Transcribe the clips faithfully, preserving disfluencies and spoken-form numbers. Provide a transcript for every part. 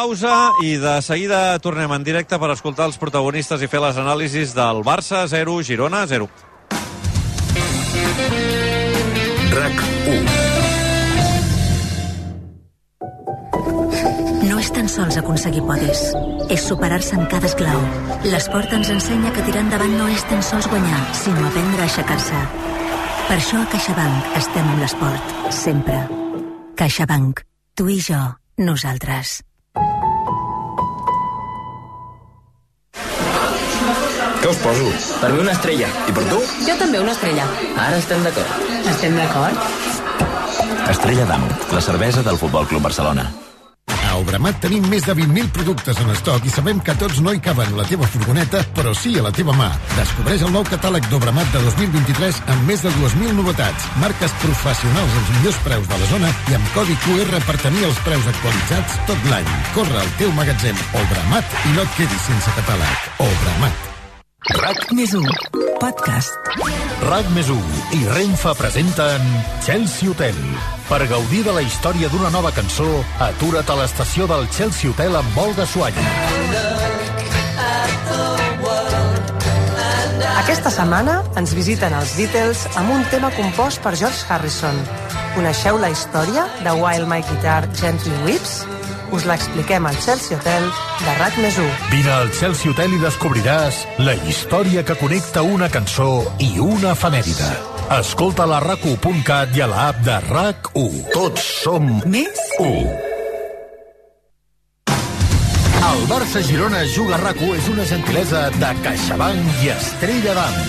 Pausa i de seguida tornem en directe per escoltar els protagonistes i fer les anàlisis del Barça zero, Girona zero. RAC u. No és tan sols aconseguir podis, és superar-se en cada esclau. L'esport ens ensenya que tirar endavant no és tan sols guanyar, sinó aprendre a aixecar-se. Per això a CaixaBank estem amb l'esport, sempre. CaixaBank. Tu i jo, nosaltres. Què us poso? Per mi una estrella. I per tu? Jo també una estrella. Ara estem d'acord. Estem d'acord? Estrella d'Am, la cervesa del Futbol Club Barcelona. A Obramat tenim més de vint mil productes en estoc i sabem que tots no hi caben a la teva furgoneta, però sí a la teva mà. Descobreix el nou catàleg d'Obramat de dos mil vint-i-tres amb més de dues mil novetats, marques professionals als millors preus de la zona i amb codi Q R per tenir els preus actualitzats tot l'any. Corre al teu magatzem Obramat i no et quedis sense catàleg. Obramat. RAC Més un. Podcast. RAC més u i Renfe presenten Chelsea Hotel. Per gaudir de la història d'una nova cançó, atura't a l'estació del Chelsea Hotel amb Olga Sualla. Aquesta setmana ens visiten els Beatles amb un tema compost per George Harrison. Coneixeu la història de While My Guitar Gently Weeps? Us l'expliquem al Chelsea Hotel de RAC més u. Vine al Chelsea Hotel i descobriràs la història que connecta una cançó i una efemèride. Escolta a rac u punt cat i a l'app de RAC u. Tots som Més u. El Barça-Girona juga a RAC u és una gentilesa de CaixaBank i Estrella d'Am.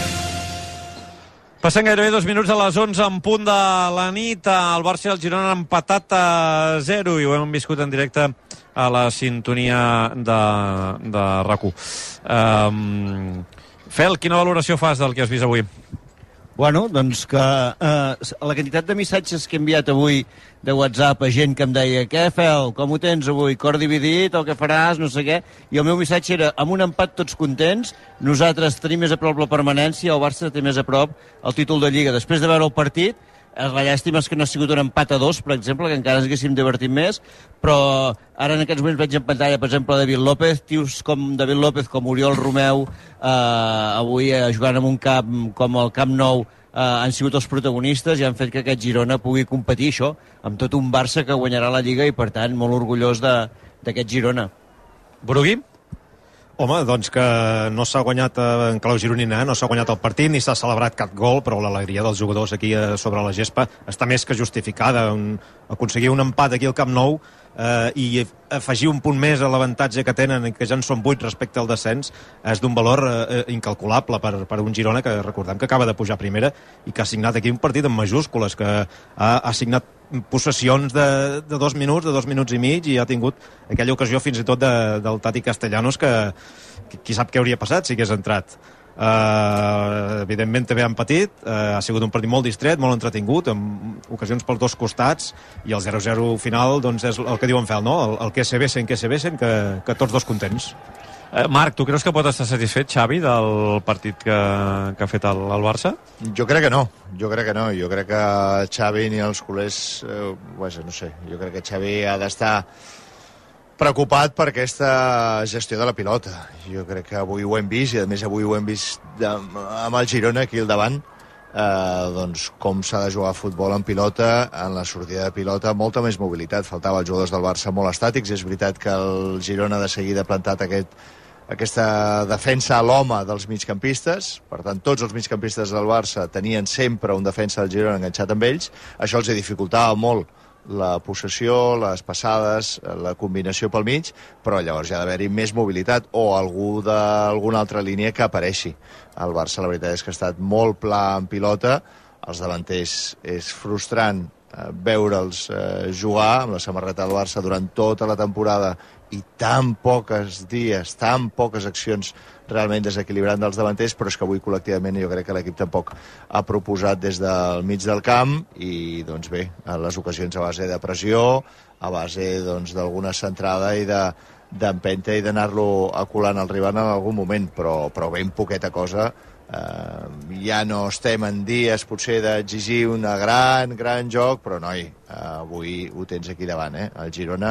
Passem gairebé dos minuts a les onze en punt de la nit. El Barça i el Girona han empatat a zero i ho hem viscut en directe a la sintonia de, de RAC u. Um, Fel, quina valoració fas del que has vist avui? Bueno, doncs que eh, la quantitat de missatges que he enviat avui de WhatsApp a gent que em deia què, Fel, com ho tens avui? Cor dividit, el que faràs, no sé què. I el meu missatge era, amb un empat tots contents, nosaltres tenim més a prop la permanència, el Barça té més a prop el títol de Lliga. Després de veure el partit, la llàstima és que no ha sigut un empat a dos, per exemple, que encara ens haguéssim divertit més, però ara en aquests moments veig en pantalla, per exemple, David López, tios com David López, com Oriol Romeu, eh, avui eh, jugant en un camp com el Camp Nou, eh, han sigut els protagonistes i han fet que aquest Girona pugui competir això, amb tot un Barça que guanyarà la Lliga i, per tant, molt orgullós d'aquest Girona. Brugui? Home, doncs que no s'ha guanyat en clau gironina, no s'ha guanyat el partit ni s'ha celebrat cap gol, però l'alegria dels jugadors aquí sobre la gespa està més que justificada. Un, aconseguir un empat aquí al Camp Nou eh, i afegir un punt més a l'avantatge que tenen, que ja en són vuit respecte al descens, és d'un valor eh, incalculable per, per un Girona que recordem que acaba de pujar a primera i que ha signat aquí un partit en majúscules, que ha, ha signat possessions de, de dos minuts, de dos minuts i mig, i ha tingut aquella ocasió fins i tot de, del Tati Castellanos que, que qui sap què hauria passat si hagués entrat. Uh, evidentment també han patit, uh, ha sigut un partit molt distret, molt entretingut, amb ocasions pels dos costats, i el zero zero final doncs és el que diuen Fel, no? El, el que se vessen, que se vessen, que, que tots dos contents. Eh, Marc, tu creus que pot estar satisfet Xavi del partit que, que ha fet el, el Barça? Jo crec que no, jo crec que no. Jo crec que Xavi ni els culers, eh, pues, no sé, jo crec que Xavi ha d'estar preocupat per aquesta gestió de la pilota. Jo crec que avui ho hem vist, i a més avui ho hem vist de, amb el Girona aquí al davant, eh, doncs com s'ha de jugar a futbol en pilota, en la sortida de pilota, molta més mobilitat. Faltava els jugadors del Barça molt estàtics. És veritat que el Girona de seguida ha plantat aquest aquesta defensa a l'home dels migcampistes, per tant tots els migcampistes del Barça tenien sempre un defensa del Girona enganxat amb ells, això els dificultava molt la possessió, les passades, la combinació pel mig, però llavors hi ha d'haver-hi més mobilitat o algú d'alguna altra línia que apareixi. El Barça la veritat és que ha estat molt pla en pilota, els davanters és frustrant eh, veure'ls eh, jugar amb la samarreta del Barça durant tota la temporada i tan poques dies, tan poques accions realment desequilibrant dels davanters, però és que avui col·lectivament jo crec que l'equip tampoc ha proposat des del mig del camp i doncs bé, a les ocasions a base de pressió, a base doncs d'alguna centrada i de d'empenta i d'anar-lo aculant al rival en algun moment, però, però ben poqueta cosa. Uh, ja no estem en dies potser d'exigir una gran, gran joc, però noi, uh, avui ho tens aquí davant, eh? El Girona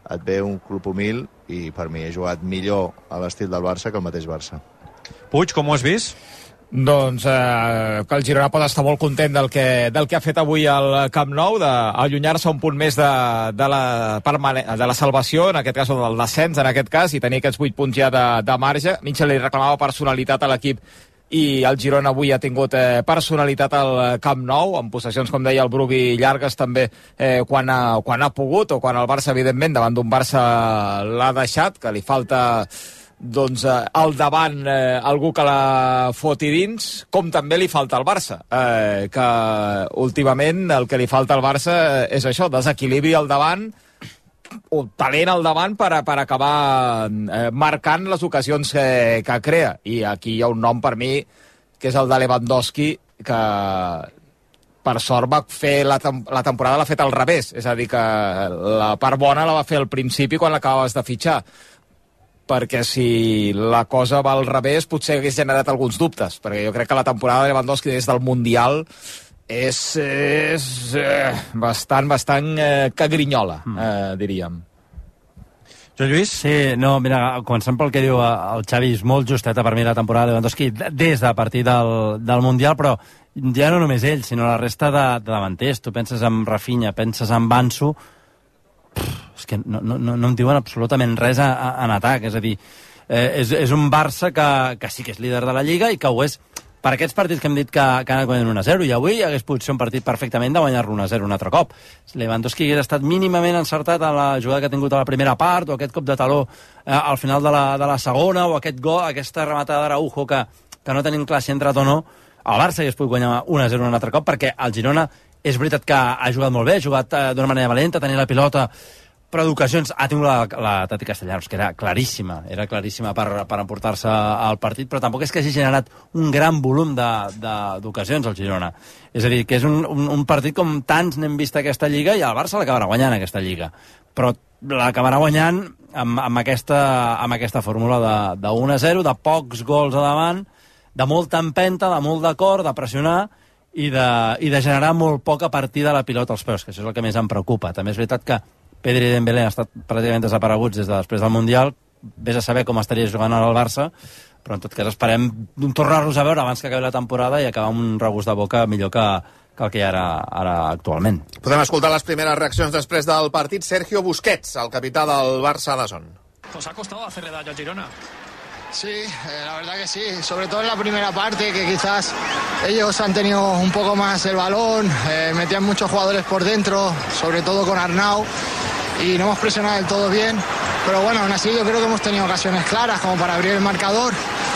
et ve un club humil i per mi he jugat millor a l'estil del Barça que el mateix Barça. Puig, com ho has vist? Doncs eh, que el Girona pot estar molt content del que, del que ha fet avui al Camp Nou, d'allunyar-se un punt més de, de, la de la salvació, en aquest cas, o del descens, en aquest cas, i tenir aquests vuit punts ja de, de marge. Mitchell li reclamava personalitat a l'equip i el Girona avui ha tingut eh, personalitat al Camp Nou, amb possessions, com deia el Bruvi, llargues també eh, quan, ha, quan ha pogut, o quan el Barça, evidentment, davant d'un Barça l'ha deixat, que li falta doncs eh, al davant eh, algú que la foti dins, com també li falta al Barça, eh, que últimament el que li falta al Barça és això, desequilibri al davant, o talent al davant per, a, per acabar eh, marcant les ocasions que, que crea. I aquí hi ha un nom per mi, que és el de Lewandowski, que per sort va fer la, tem la temporada l'ha fet al revés, és a dir, que la part bona la va fer al principi quan l'acabaves de fitxar, perquè si la cosa va al revés potser hagués generat alguns dubtes, perquè jo crec que la temporada de Lewandowski des del Mundial és, és eh, bastant, bastant eh, cagrinyola, eh, diríem. Joan Lluís? Sí, no, mira, començant pel que diu el Xavi, és molt justeta per mi la temporada de Lewandowski des de partir del, del Mundial, però ja no només ell, sinó la resta de, de davanters. Tu penses en Rafinha, penses en Bansu, és que no, no, no em diuen absolutament res a, a, en atac, és a dir, eh, és, és un Barça que, que sí que és líder de la Lliga i que ho és per aquests partits que hem dit que, que han anat guanyant un a zero, i avui hagués pogut ser un partit perfectament de guanyar-lo un a zero un altre cop. Lewandowski hagués estat mínimament encertat a la jugada que ha tingut a la primera part, o aquest cop de taló eh, al final de la, de la segona, o aquest gol, aquesta rematada d'Araujo que, que no tenim clar si ha entrat o no. El Barça hagués pogut guanyar un a zero un altre cop, perquè el Girona és veritat que ha jugat molt bé, ha jugat eh, d'una manera valenta, tenir la pilota, però d'ocasions ha tingut la, la Tati Castellanos, que era claríssima, era claríssima per, per emportar-se al partit, però tampoc és que hagi generat un gran volum d'ocasions al Girona. És a dir, que és un, un, un partit com tants n'hem vist aquesta Lliga, i el Barça l'acabarà guanyant aquesta Lliga, però l'acabarà guanyant amb, amb, aquesta, amb aquesta fórmula de, de un a zero, de pocs gols a davant, de molta empenta, de molt de cor, de pressionar, i de, i de generar molt poc a partir de la pilota als peus, que això és el que més em preocupa. També és veritat que Pedri i Dembélé han estat pràcticament desapareguts des de després del Mundial, vés a saber com estaria jugant ara el Barça, però en tot cas esperem tornar-los a veure abans que acabi la temporada i acabar amb un regust de boca millor que, que el que hi ha ara, ara actualment. Podem escoltar les primeres reaccions després del partit. Sergio Busquets, el capità del Barça de Son. ¿Os ha costado hacerle daño al Girona? Sí, eh, la verdad que sí, sobre todo en la primera parte, que quizás ellos han tenido un poco más el balón, eh, metían muchos jugadores por dentro, sobre todo con Arnau, y no hemos presionado del todo bien, pero bueno, aún así yo creo que hemos tenido ocasiones claras como para abrir el marcador,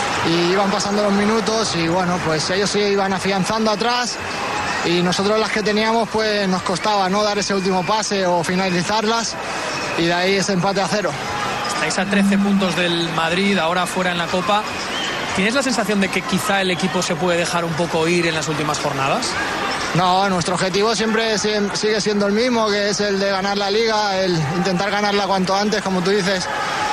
y iban pasando los minutos y bueno, pues ellos se iban afianzando atrás y nosotros las que teníamos pues nos costaba no dar ese último pase o finalizarlas, y de ahí ese empate a cero. Estáis a trece puntos del Madrid, ahora fuera en la Copa. ¿Tienes la sensación de que quizá el equipo se puede dejar un poco ir en las últimas jornadas? No, nuestro objetivo siempre sigue siendo el mismo, que es el de ganar la Liga, el intentar ganarla cuanto antes, como tú dices.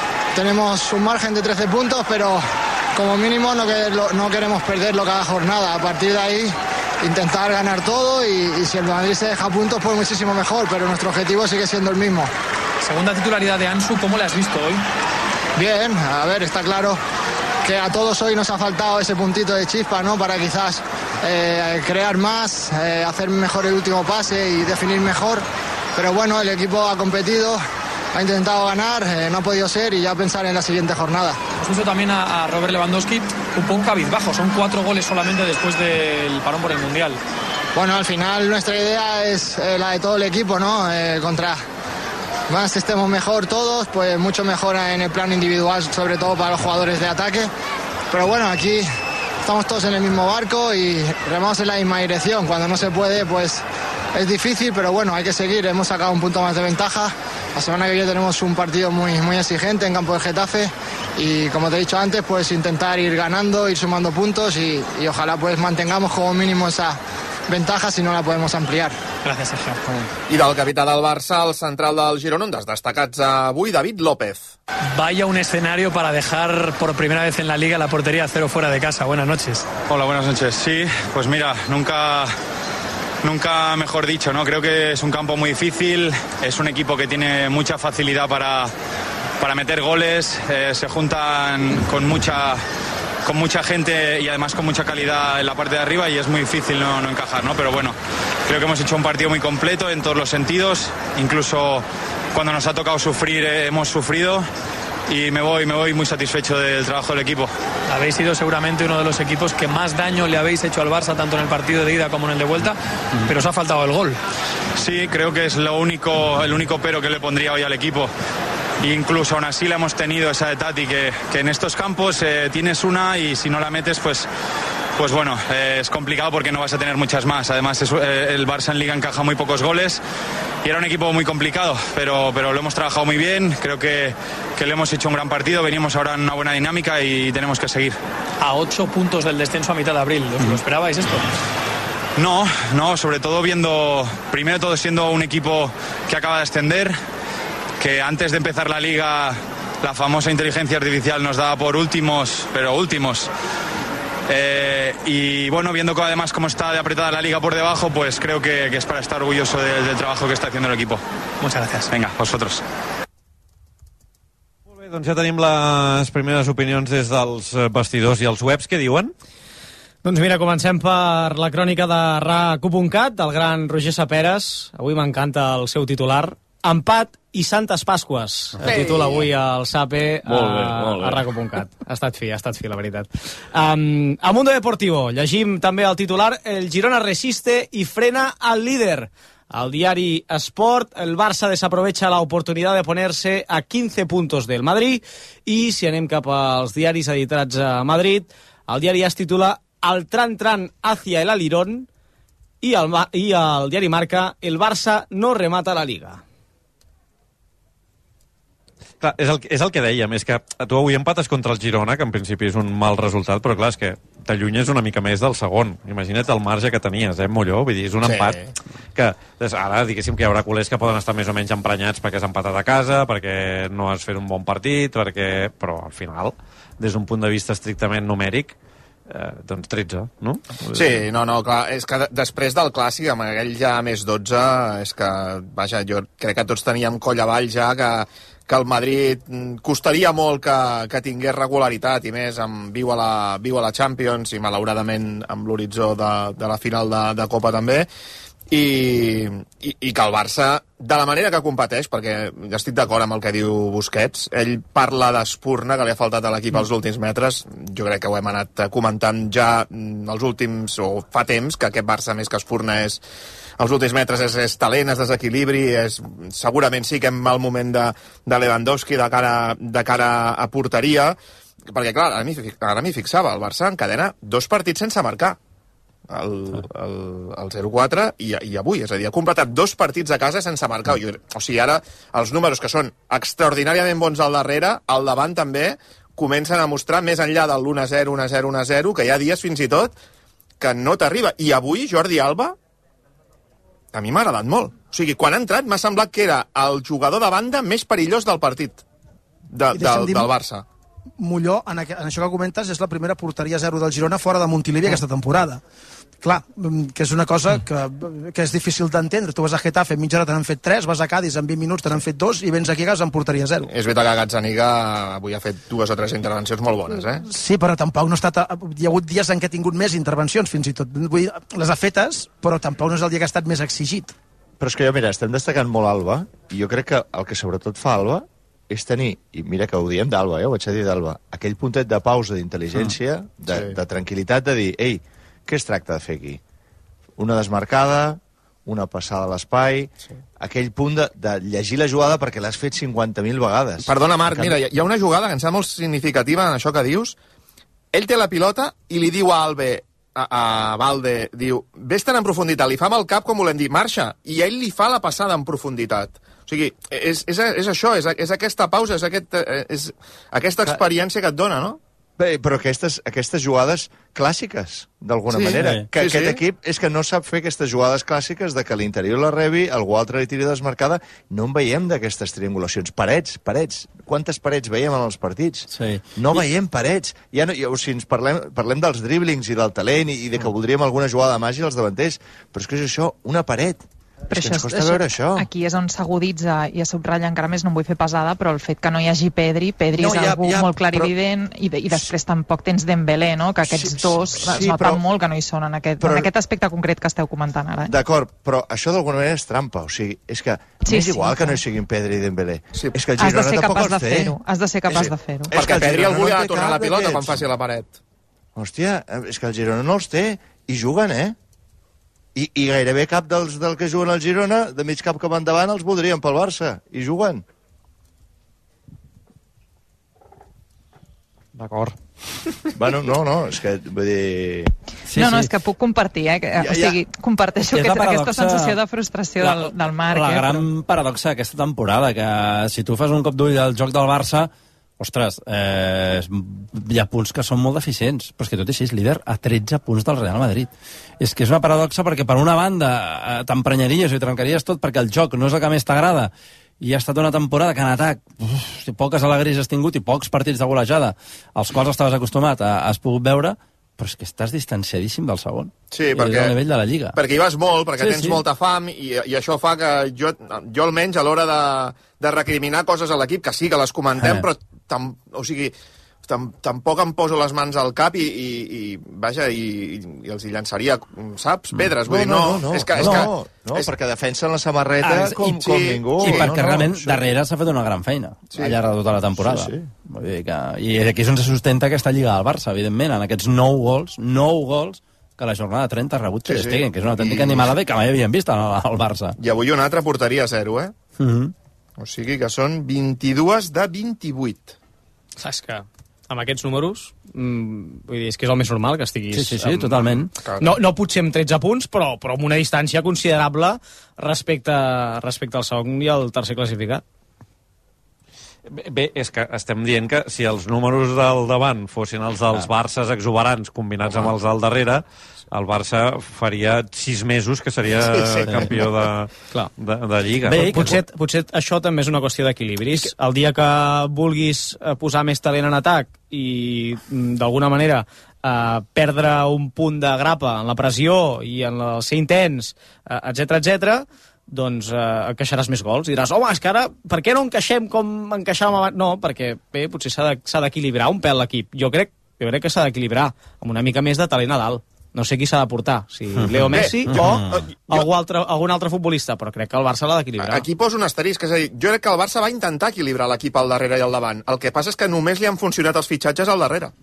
Tenemos un margen de trece puntos, pero como mínimo no, que, no queremos perderlo cada jornada. A partir de ahí, intentar ganar todo, y, y si el Madrid se deja puntos, pues muchísimo mejor, pero nuestro objetivo sigue siendo el mismo. Segunda titularidad de Ansu, ¿cómo la has visto hoy? Bien, a ver, está claro que a todos hoy nos ha faltado ese puntito de chispa, ¿no? Para quizás eh, crear más, eh, hacer mejor el último pase y definir mejor. Pero bueno, el equipo ha competido, ha intentado ganar, eh, no ha podido ser, y ya pensar en la siguiente jornada. Hemos visto también a, a Robert Lewandowski un poco cabizbajo, son cuatro goles solamente después del parón por el Mundial. Bueno, al final nuestra idea es eh, la de todo el equipo, ¿no? Eh, contra más estemos mejor todos, pues mucho mejor en el plano individual, sobre todo para los jugadores de ataque. Pero bueno, aquí estamos todos en el mismo barco y remamos en la misma dirección. Cuando no se puede, pues es difícil, pero bueno, hay que seguir. Hemos sacado un punto más de ventaja. La semana que viene tenemos un partido muy, muy exigente en campo de Getafe, y como te he dicho antes, pues intentar ir ganando, ir sumando puntos, y, y ojalá pues mantengamos como mínimo esa ventaja si no la podemos ampliar. Gracias, Sergio. I del capità del Barça, el central del Girona, un dels destacats avui, David López. Vaya un escenario para dejar por primera vez en la Liga la portería a cero fuera de casa. Buenas noches. Hola, buenas noches. Sí, pues mira, nunca Nunca mejor dicho, ¿no? Creo que es un campo muy difícil, es un equipo que tiene mucha facilidad para, para meter goles, eh, se juntan con mucha, con mucha gente y además con mucha calidad en la parte de arriba y es muy difícil no, no encajar, ¿no? Pero bueno, creo que hemos hecho un partido muy completo en todos los sentidos, incluso cuando nos ha tocado sufrir, eh, hemos sufrido. Y me voy, me voy muy satisfecho del trabajo del equipo. Habéis sido seguramente uno de los equipos que más daño le habéis hecho al Barça, tanto en el partido de ida como en el de vuelta, mm. pero os ha faltado el gol. Sí, creo que es lo único, el único pero que le pondría hoy al equipo. Incluso aún así la hemos tenido esa de Tati, que, que en estos campos eh, tienes una y si no la metes, pues... Pues bueno, eh, es complicado porque no vas a tener muchas más. Además, es, eh, el Barça en Liga encaja muy pocos goles y era un equipo muy complicado, pero, pero lo hemos trabajado muy bien. Creo que, que le hemos hecho un gran partido. Venimos ahora en una buena dinámica y tenemos que seguir. A ocho puntos del descenso a mitad de abril. ¿Os lo esperabais esto? No, no, sobre todo viendo, primero todo siendo un equipo que acaba de ascender, que antes de empezar la Liga la famosa inteligencia artificial nos daba por últimos, pero últimos. Eh, y bueno, viendo que además cómo está de apretada la Liga por debajo, pues creo que, que es para estar orgulloso de, del trabajo que está haciendo el equipo. Muchas gracias. Venga, vosotros. Molt bé, doncs ja tenim les primeres opinions des dels vestidors i els webs. Què diuen? Doncs mira, comencem per la crònica de RAC u punt cat, del gran Roger Saperes. Avui m'encanta el seu titular. Empat i Santes Pasques. El títol avui al Sape a, a RAC u punt cat. Ha estat fi, ha estat fi, la veritat. Um, a Mundo Deportivo llegim també el titular: el Girona resiste i frena al líder. Al diari Sport, el Barça desaprovecha la oportunidad de ponerse a quince puntos del Madrid. I si anem cap als diaris editats a Madrid, el diari es titula "Al tran tran hacia el alirón" i el, i el diari Marca "El Barça no remata la Liga". Clar, és el, és el que dèiem, és que tu avui empates contra el Girona, que en principi és un mal resultat, però clar, és que t'allunyes una mica més del segon. Imagina't el marge que tenies, eh, Molló? Vull dir, és un sí. empat que doncs, ara diguéssim que hi haurà culers que poden estar més o menys emprenyats perquè has empatat a casa, perquè no has fet un bon partit, perquè... però al final, des d'un punt de vista estrictament numèric, eh, doncs tretze, no? Sí, no, no, clar, és que després del clàssic, amb aquell ja més dotze, és que, vaja, jo crec que tots teníem coll avall ja que que el Madrid costaria molt que, que tingués regularitat i més amb viu a la, viu a la Champions i malauradament amb l'horitzó de, de la final de, de Copa també i, i, i que el Barça de la manera que competeix, perquè ja estic d'acord amb el que diu Busquets, ell parla d'espurna que li ha faltat a l'equip als últims metres, jo crec que ho hem anat comentant ja els últims, o fa temps, que aquest Barça més que espurna és els últims metres és, és talent, és desequilibri, és, segurament sí que en el moment de, de Lewandowski de cara, de cara a porteria, perquè clar, ara m'hi, ara m'hi fixava, el Barça encadena dos partits sense marcar, el, el, el zero quatre i, i avui, és a dir, ha completat dos partits a casa sense marcar, jo, o sigui, ara els números que són extraordinàriament bons al darrere, al davant també, comencen a mostrar més enllà del l'u a zero, u a zero, u a zero, que hi ha dies fins i tot que no t'arriba, i avui Jordi Alba a mi m'ha agradat molt. O sigui, quan ha entrat m'ha semblat que era el jugador de banda més perillós del partit, de, del, del Barça. Molló, en, en això que comentes, és la primera porteria zero del Girona fora de Montilivi aquesta temporada. Clar, que és una cosa que, que és difícil d'entendre. Tu vas a Getafe, mitja hora te n'han fet tres, vas a Cádiz, en vint minuts te n'han fet dos, i vens aquí a casa amb porteria zero. És veritat que Gazzaniga avui ha fet dues o tres intervencions molt bones, eh? Sí, però tampoc no ha estat... Hi ha hagut dies en què ha tingut més intervencions, fins i tot. Vull dir, les ha fetes, però tampoc no és el dia que ha estat més exigit. Però és que jo, mira, estem destacant molt Alba, i jo crec que el que sobretot fa Alba és tenir, i mira que ho diem d'Alba, eh, ho vaig a dir d'Alba, aquell puntet de pausa, d'intel·ligència, mm. de, sí. de tranquil·litat, de dir, ei, què es tracta de fer aquí? Una desmarcada, una passada a l'espai, sí. aquell punt de, de llegir la jugada perquè l'has fet cinquanta mil vegades. Perdona, Marc, mira, hi ha una jugada que em sembla molt significativa en això que dius. Ell té la pilota i li diu a Albe, a, a Valde, diu, vés-te'n en profunditat, li fa amb el cap com volem dir, marxa, i ell li fa la passada en profunditat. O sigui, és, és, és això, és, és aquesta pausa, és, aquest, és aquesta experiència que et dona, no? Bé, però aquestes, aquestes jugades clàssiques, d'alguna Sí, manera. sí. Que Sí, aquest sí. equip és que no sap fer aquestes jugades clàssiques de que l'interior la rebi, algú altre li tiri desmarcada. No en veiem d'aquestes triangulacions. Parets, parets. Quantes parets veiem en els partits? Sí. No veiem parets. Ja no, ja, o sigui, ens parlem, parlem dels driblings i del talent i, i de que voldríem alguna jugada de màgia als davanters, però és que és això, una paret. Però és que això, ens costa veure això. Aquí és on s'aguditza i es subratlla encara més, no em vull fer pesada, però el fet que no hi hagi Pedri, Pedri No, és ja- algú ja, molt clarivident i, de, i després tampoc tens Dembélé, no? Que aquests Sí, dos sí, es noten però- molt que no hi són en aquest, però- en aquest aspecte concret que esteu comentant ara. Eh? D'acord, però això d'alguna manera és trampa. O sigui, és que Sí, m'és sí, igual que clar. no hi siguin Pedri i Dembélé. Sí. És que el Has de Girona ser tampoc capaç els de té. fer-ho. Has de ser capaç Sí. de fer-ho. És que Perquè el Pedri Girona algú li no ha té de tornar cap la pilota quan d'aquests. faci la paret. Hòstia, és que el Girona no els té i juguen, eh? I, i gairebé cap dels del que juguen al Girona, de mig cap cap endavant, els voldrien pel Barça. I juguen. D'acord. Bueno, no, no, és que vull dir... Sí, no, no, és que puc compartir, eh? Que, Ja, o sigui, comparteixo És la aquest, aquesta paradoxa- sensació de frustració la- del, del Marc. La eh? gran paradoxa d'aquesta temporada, que si tu fas un cop d'ull al joc del Barça, ostres, eh, hi ha punts que són molt deficients, però és que tot i així és líder a tretze punts del Real Madrid. És que és una paradoxa perquè per una banda eh, t'emprenyaries i trencaries tot perquè el joc no és el que més t'agrada i ha estat una temporada que en atac uf, poques alegries has tingut i pocs partits de golejada als quals estaves acostumat a, has pogut veure, però és que estàs distanciadíssim del segon. Sí, I perquè, és al nivell de la Lliga. perquè hi vas molt, perquè Sí, tens sí. molta fam i, i això fa que jo, jo almenys a l'hora de, de recriminar coses a l'equip, que sí que les comentem, Eh. però tam, o sigui, tam, tampoc em poso les mans al cap i, i, i vaja, i, i els hi llançaria, saps, pedres, vull dir, no, no, és que, és no, que, no, és, perquè defensen la samarreta Ah, és- com, i- com sí, ningú. I perquè no, no, realment això- darrere s'ha fet una gran feina Sí. sí. al llarg de tota la temporada. Sí, sí. Vull dir que, I aquí és on se sustenta aquesta Lliga del Barça, evidentment, en aquests nou gols, nou gols que la jornada trenta ha rebut Ter Sí, sí. Stegen, que és una autèntica I- animalada i que mai havíem vist al, al Barça. I avui una altra porteria a zero, eh? Mm -hmm. O sigui que són vint-i-dues de vint-i-vuit. Saps que amb aquests números, mm, vull dir, és que és el més normal que estiguis... Sí, sí, sí, amb- totalment. No, no potser amb tretze punts, però, però amb una distància considerable respecte, respecte al segon i al tercer classificat. Bé, bé, és que estem dient que si els números del davant fossin els dels Barças exuberants combinats amb els del darrere, el Barça faria sis mesos que seria Sí, sí. campió de, de, de Lliga. Bé, potser, potser això també és una qüestió d'equilibris. El dia que vulguis eh, posar més talent en atac i mm, d'alguna manera eh, perdre un punt de grapa en la pressió i en el ser intens, eh, etcètera, etcètera, doncs eh, encaixaràs més gols. I diràs, home, és que ara, per què no encaixem com encaixàvem abans? No, perquè bé, potser s'ha de- s'ha d'equilibrar un pèl l'equip. Jo crec, jo crec que s'ha d'equilibrar amb una mica més de talent a dalt. No sé qui s'ha de portar, si Leo Messi Bé, o jo- algú altre, algun altre futbolista, però crec que el Barça l'ha d'equilibrar. Aquí poso un asterisc, és a dir, jo crec que el Barça va intentar equilibrar l'equip al darrere i al davant. El que passa és que només li han funcionat els fitxatges al darrere.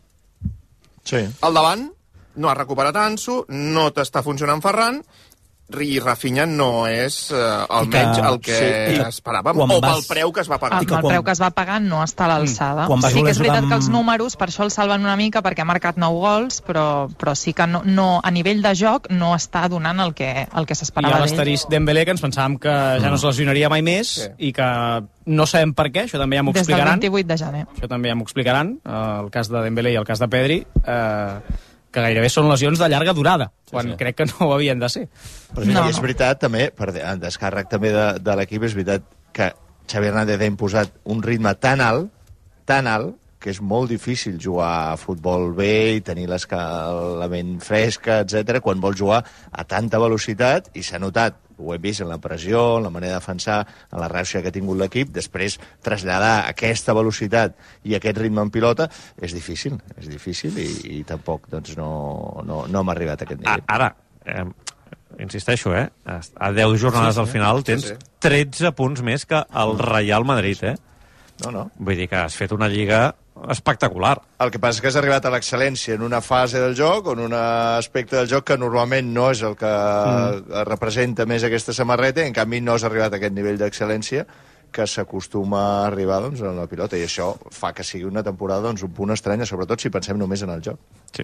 Sí. Al davant no ha recuperat Ansu, no t'està funcionant Ferran, i Rafinha no és eh, almenys I que- el que sí, i esperàvem, quan o vas- pel preu que es va pagar. Amb el preu que es va pagar no està a l'alçada. Quan vas Sí que voler és veritat jugar que els amb- números per això el salven una mica perquè ha marcat nou gols, però, però sí que no, no, a nivell de joc no està donant el que, el que I s'esperava a d'ell. l'asterisc Dembélé, que ens pensàvem que ja no es lesionaria mai més Sí. i que no sabem per què, això també ja m'ho Des del explicaran. vint-i-vuit de gener. Això també ja m'ho explicaran, eh, el cas de Dembélé i el cas de Pedri, eh, que gairebé són lesions de llarga durada, quan sí. crec que no ho havien de ser. Però no, I és veritat, també, per de- en descàrrec també de, de l'equip, és veritat que Xavi Hernández ha imposat un ritme tan alt, tan alt, que és molt difícil jugar a futbol bé i tenir la ment fresca, etcètera, quan vols jugar a tanta velocitat, i s'ha notat, ho hem vist en la pressió, en la manera de defensar, en la reacció que ha tingut l'equip, després traslladar aquesta velocitat i aquest ritme en pilota és difícil, és difícil i, i tampoc doncs, no, no, no hem arribat a aquest nivell. Ara, eh, insisteixo, eh? A deu jornades Sí, sí. al final tens Sí, sí. tretze punts més que el Real Madrid, eh? No, no. Vull dir que has fet una lliga espectacular. El que passa és que has arribat a l'excel·lència en una fase del joc, o en un aspecte del joc que normalment no és el que mm. representa més aquesta samarreta, i en canvi no has arribat a aquest nivell d'excel·lència que s'acostuma a arribar doncs, en la pilota, i això fa que sigui una temporada doncs, un punt estranya, sobretot si pensem només en el joc. Sí.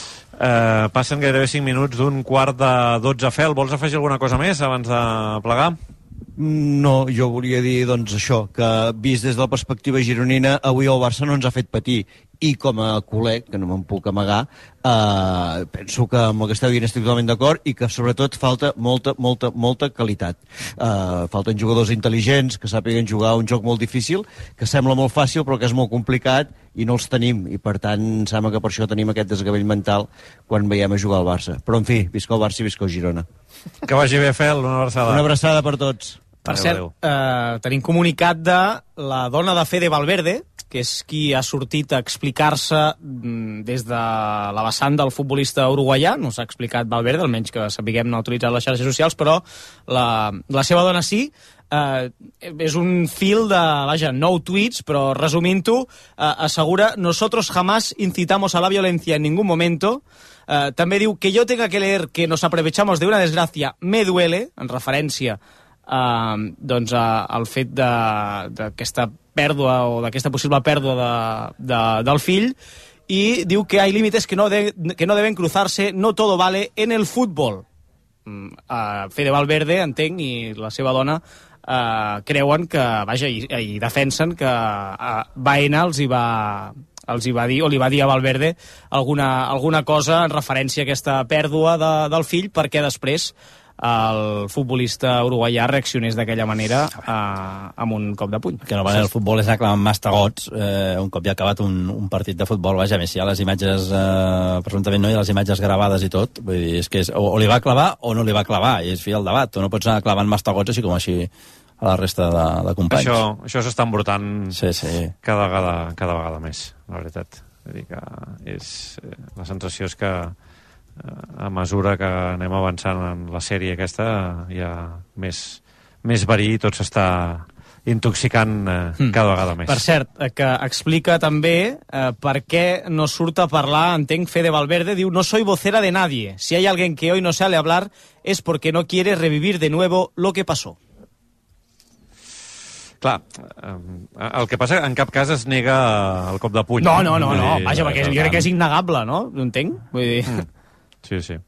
Uh, passen gairebé cinc minuts d'un quart de dotze. Fel, vols afegir alguna cosa més abans de plegar? No, jo volia dir, doncs, això, que vist des de la perspectiva gironina, avui el Barça no ens ha fet patir. I com a col·leg, que no me'n puc amagar, eh, penso que amb el que esteu dient estic totalment d'acord i que sobretot falta molta, molta, molta qualitat. Eh, falten jugadors intel·ligents que sàpiguen jugar un joc molt difícil, que sembla molt fàcil però que és molt complicat i no els tenim. I per tant, em sembla que per això tenim aquest desgavell mental quan veiem a jugar al Barça. Però en fi, visca el Barça i visca el Girona. Que vagi bé, Fel, una abraçada. Una abraçada per tots. Per cert, eh, tenim comunicat de la dona de Fede Valverde, que és qui ha sortit a explicar-se des de la vessant del futbolista uruguaià. No s'ha explicat Valverde, almenys que sapiguem, no ha utilitzat les xarxes socials, però la, la seva dona sí. Eh, és un fil de, vaja, nou tuits, però resumint-ho, eh, assegura: nosotros jamás incitamos a la violencia en ningún momento. Eh, també diu que yo tenga que leer que nos aprovechamos de una desgracia me duele, en referència Uh, doncs, uh, el fet d'aquesta pèrdua o d'aquesta possible pèrdua de, de, del fill, i diu que hay límites que no, de, que no deben cruzarse, no todo vale en el fútbol. Uh, Fede Valverde, entenc, i la seva dona uh, creuen que, vaja, i, i defensen que uh, Baena els hi va els hi va dir, o li va dir a Valverde alguna, alguna cosa en referència a aquesta pèrdua de, del fill, perquè després el futbolista uruguaià reaccionés d'aquella manera eh, amb un cop de puny. Que no vale el futbol és aclarar amb mastegots eh, un cop ja ha acabat un, un partit de futbol. Vaja, més si hi ha les imatges eh, presumptament no hi ha les imatges gravades i tot, vull dir, és que és, o, o li va clavar o no li va clavar, i és fi el debat. Tu no pots anar clavant mastegots així com així a la resta de, de companys. Això, això s'està embrutant sí, sí. Cada, vegada, cada vegada més, la veritat. Vull dir que és, la sensació és que a mesura que anem avançant en la sèrie aquesta hi ha més, més verí i tot s'està intoxicant eh, mm. cada vegada més. Per cert, que explica també eh, per què no surt a parlar, entenc, Fede Valverde, diu: no soy vocera de nadie, si hay alguien que hoy no sale a hablar es porque no quiere revivir de nuevo lo que pasó. Clar, el que passa en cap cas es nega el cop de puny. No, no, no, no. Vaja, perquè jo crec que és innegable, no? Ho entenc? Vull dir... Mm. Sí, sí.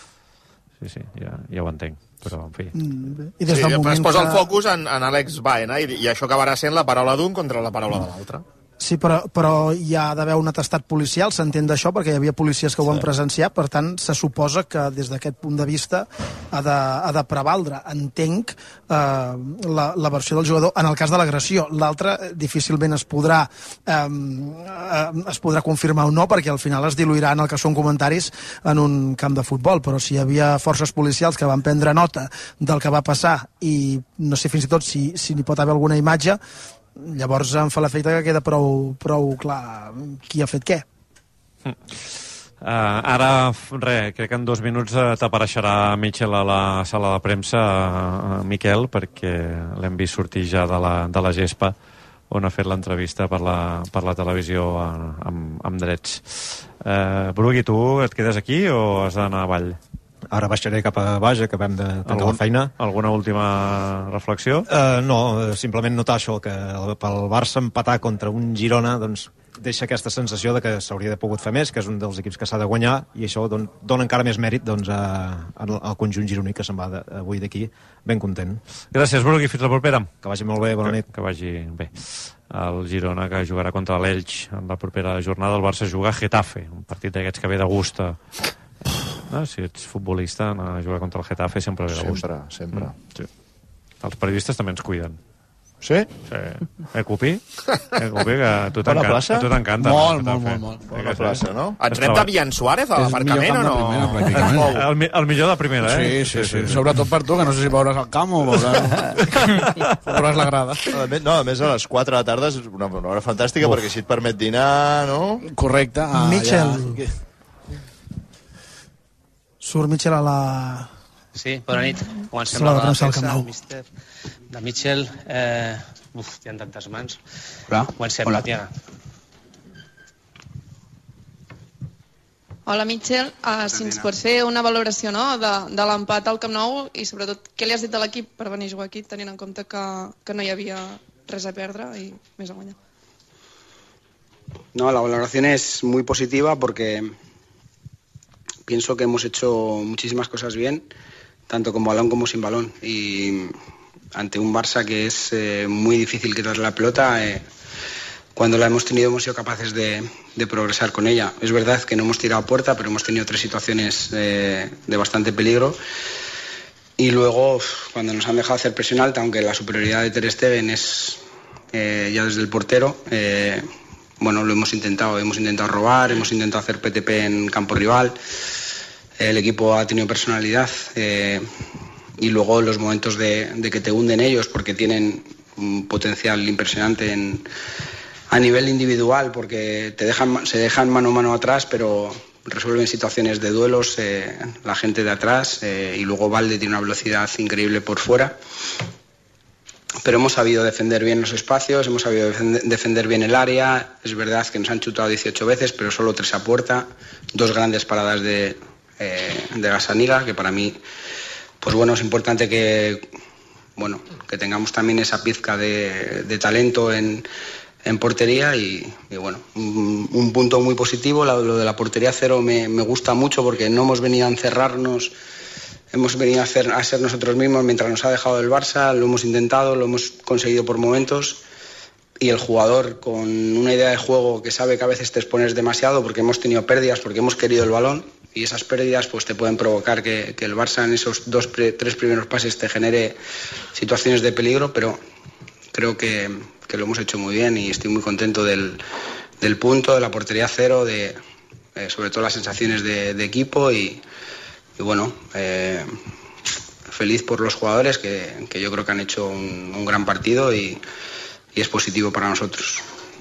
Sí, sí, ja, ja ho entenc, però en fi. Mm, I des del sí, moment es posa que... el focus en, en Alex Baena i, i això acabarà sent la paraula d'un contra la paraula de l'altre. Sí, però, però hi ha d'haver un atestat policial, s'entén d'això, perquè hi havia policies que ho van sí. presenciar, per tant, se suposa que des d'aquest punt de vista ha de, ha de prevaldre. Entenc eh, la, la versió del jugador en el cas de l'agressió. L'altra difícilment es podrà, eh, eh, es podrà confirmar o no, perquè al final es diluirà en el que són comentaris en un camp de futbol, però si hi havia forces policials que van prendre nota del que va passar i no sé fins i tot si, si n'hi pot haver alguna imatge, llavors em fa l'efecte que queda prou, prou clar qui ha fet què. Mm. Uh, ara, res, crec que en dos minuts uh, t'apareixerà Mitchell a la sala de premsa, uh, Miquel, perquè l'hem vist sortir ja de la, de la gespa on ha fet l'entrevista per la, per la televisió uh, amb, amb drets. Uh, Brugui, tu et quedes aquí o has d'anar a Vall? Ara baixaré cap a baix, acabem de tancar Algun, la feina. Alguna última reflexió? Uh, no, simplement notar això, que pel Barça empatar contra un Girona doncs, deixa aquesta sensació de que s'hauria de pogut fer més, que és un dels equips que s'ha de guanyar, i això don, dona encara més mèrit doncs, a, a, al conjunt gironí, que se'n va de, avui d'aquí ben content. Gràcies, Brugui, fins la propera. Que vagi molt bé, bona nit. Que, que vagi bé. El Girona, que jugarà contra l'Elx en la propera jornada. El Barça juga a Getafe, un partit d'aquests que ve de gust a... No, si ets futbolista, anar a jugar contra el Getafe sempre ve de gust. Sempre, sempre. Mm, sí. Els periodistes també ens cuiden. Sí? Sí. Eh, Cupi? Eh, Cupi, que a tu t'encanta. A tu t'encanta. Molt, molt, molt, molt. Bona plaça, no? Ens rep de Bian Suárez a l'aparcament o no? Primera, el, el millor de primera, eh? Sí, sí, sí, sí. Sobretot per tu, que no sé si veuràs el camp o veuràs, veuràs la grada. A més, no, a més, a les quatre de la tarda és una, una hora fantàstica, Uf. perquè així et permet dinar, no? Correcte. Ah, Mitchell. Ja. Surt Mitchell a la... Sí, bona nit. Comencem la la defensa del míster de Mitchell. Eh, uf, hi ha tantes mans. Hola. Comencem, Hola. Tatiana. Hola, Mitchell. Uh, si ens pots fer una valoració, no?, de, de l'empat al Camp Nou i, sobretot, què li has dit a l'equip per venir a jugar aquí, tenint en compte que, que no hi havia res a perdre i més a guanyar. No, la valoración es muy positiva porque pienso que hemos hecho muchísimas cosas bien, tanto con balón como sin balón. Y ante un Barça que es eh, muy difícil quitarle la pelota. Eh, cuando la hemos tenido hemos sido capaces de, de progresar con ella. Es verdad que no hemos tirado a puerta, pero hemos tenido tres situaciones eh, de bastante peligro. Y luego, cuando nos han dejado hacer presión alta, aunque la superioridad de Ter Stegen es eh, ya desde el portero, eh, bueno, lo hemos intentado. Hemos intentado robar, hemos intentado hacer P T P en campo rival. El equipo ha tenido personalidad. Eh, y luego los momentos de, de que te hunden ellos, porque tienen un potencial impresionante en... a nivel individual, porque te dejan, se dejan mano a mano atrás, pero resuelven situaciones de duelos eh, la gente de atrás, eh, y luego Valde tiene una velocidad increíble por fuera. Pero hemos sabido defender bien los espacios, hemos sabido defender, defender bien el área. Es verdad que nos han chutado dieciocho veces, pero solo tres a puerta. Dos grandes paradas de, eh, de Gazzaniga, que para mí, pues bueno, es importante que, bueno, que tengamos también esa pizca de, de talento en... en portería y, y bueno, un, un punto muy positivo. Lo, lo de la portería cero me, me gusta mucho porque no hemos venido a encerrarnos, hemos venido a, hacer, a ser nosotros mismos mientras nos ha dejado el Barça. Lo hemos intentado, lo hemos conseguido por momentos, y el jugador con una idea de juego que sabe que a veces te expones demasiado porque hemos tenido pérdidas, porque hemos querido el balón, y esas pérdidas pues te pueden provocar que, que el Barça en esos dos, pre, tres primeros pases te genere situaciones de peligro, pero creo que que lo hemos hecho muy bien y estoy muy contento del, del punto, de la portería cero, de eh, sobre todo las sensaciones de, de equipo y, y bueno, eh, feliz por los jugadores que, que yo creo que han hecho un, un gran partido y, y es positivo para nosotros.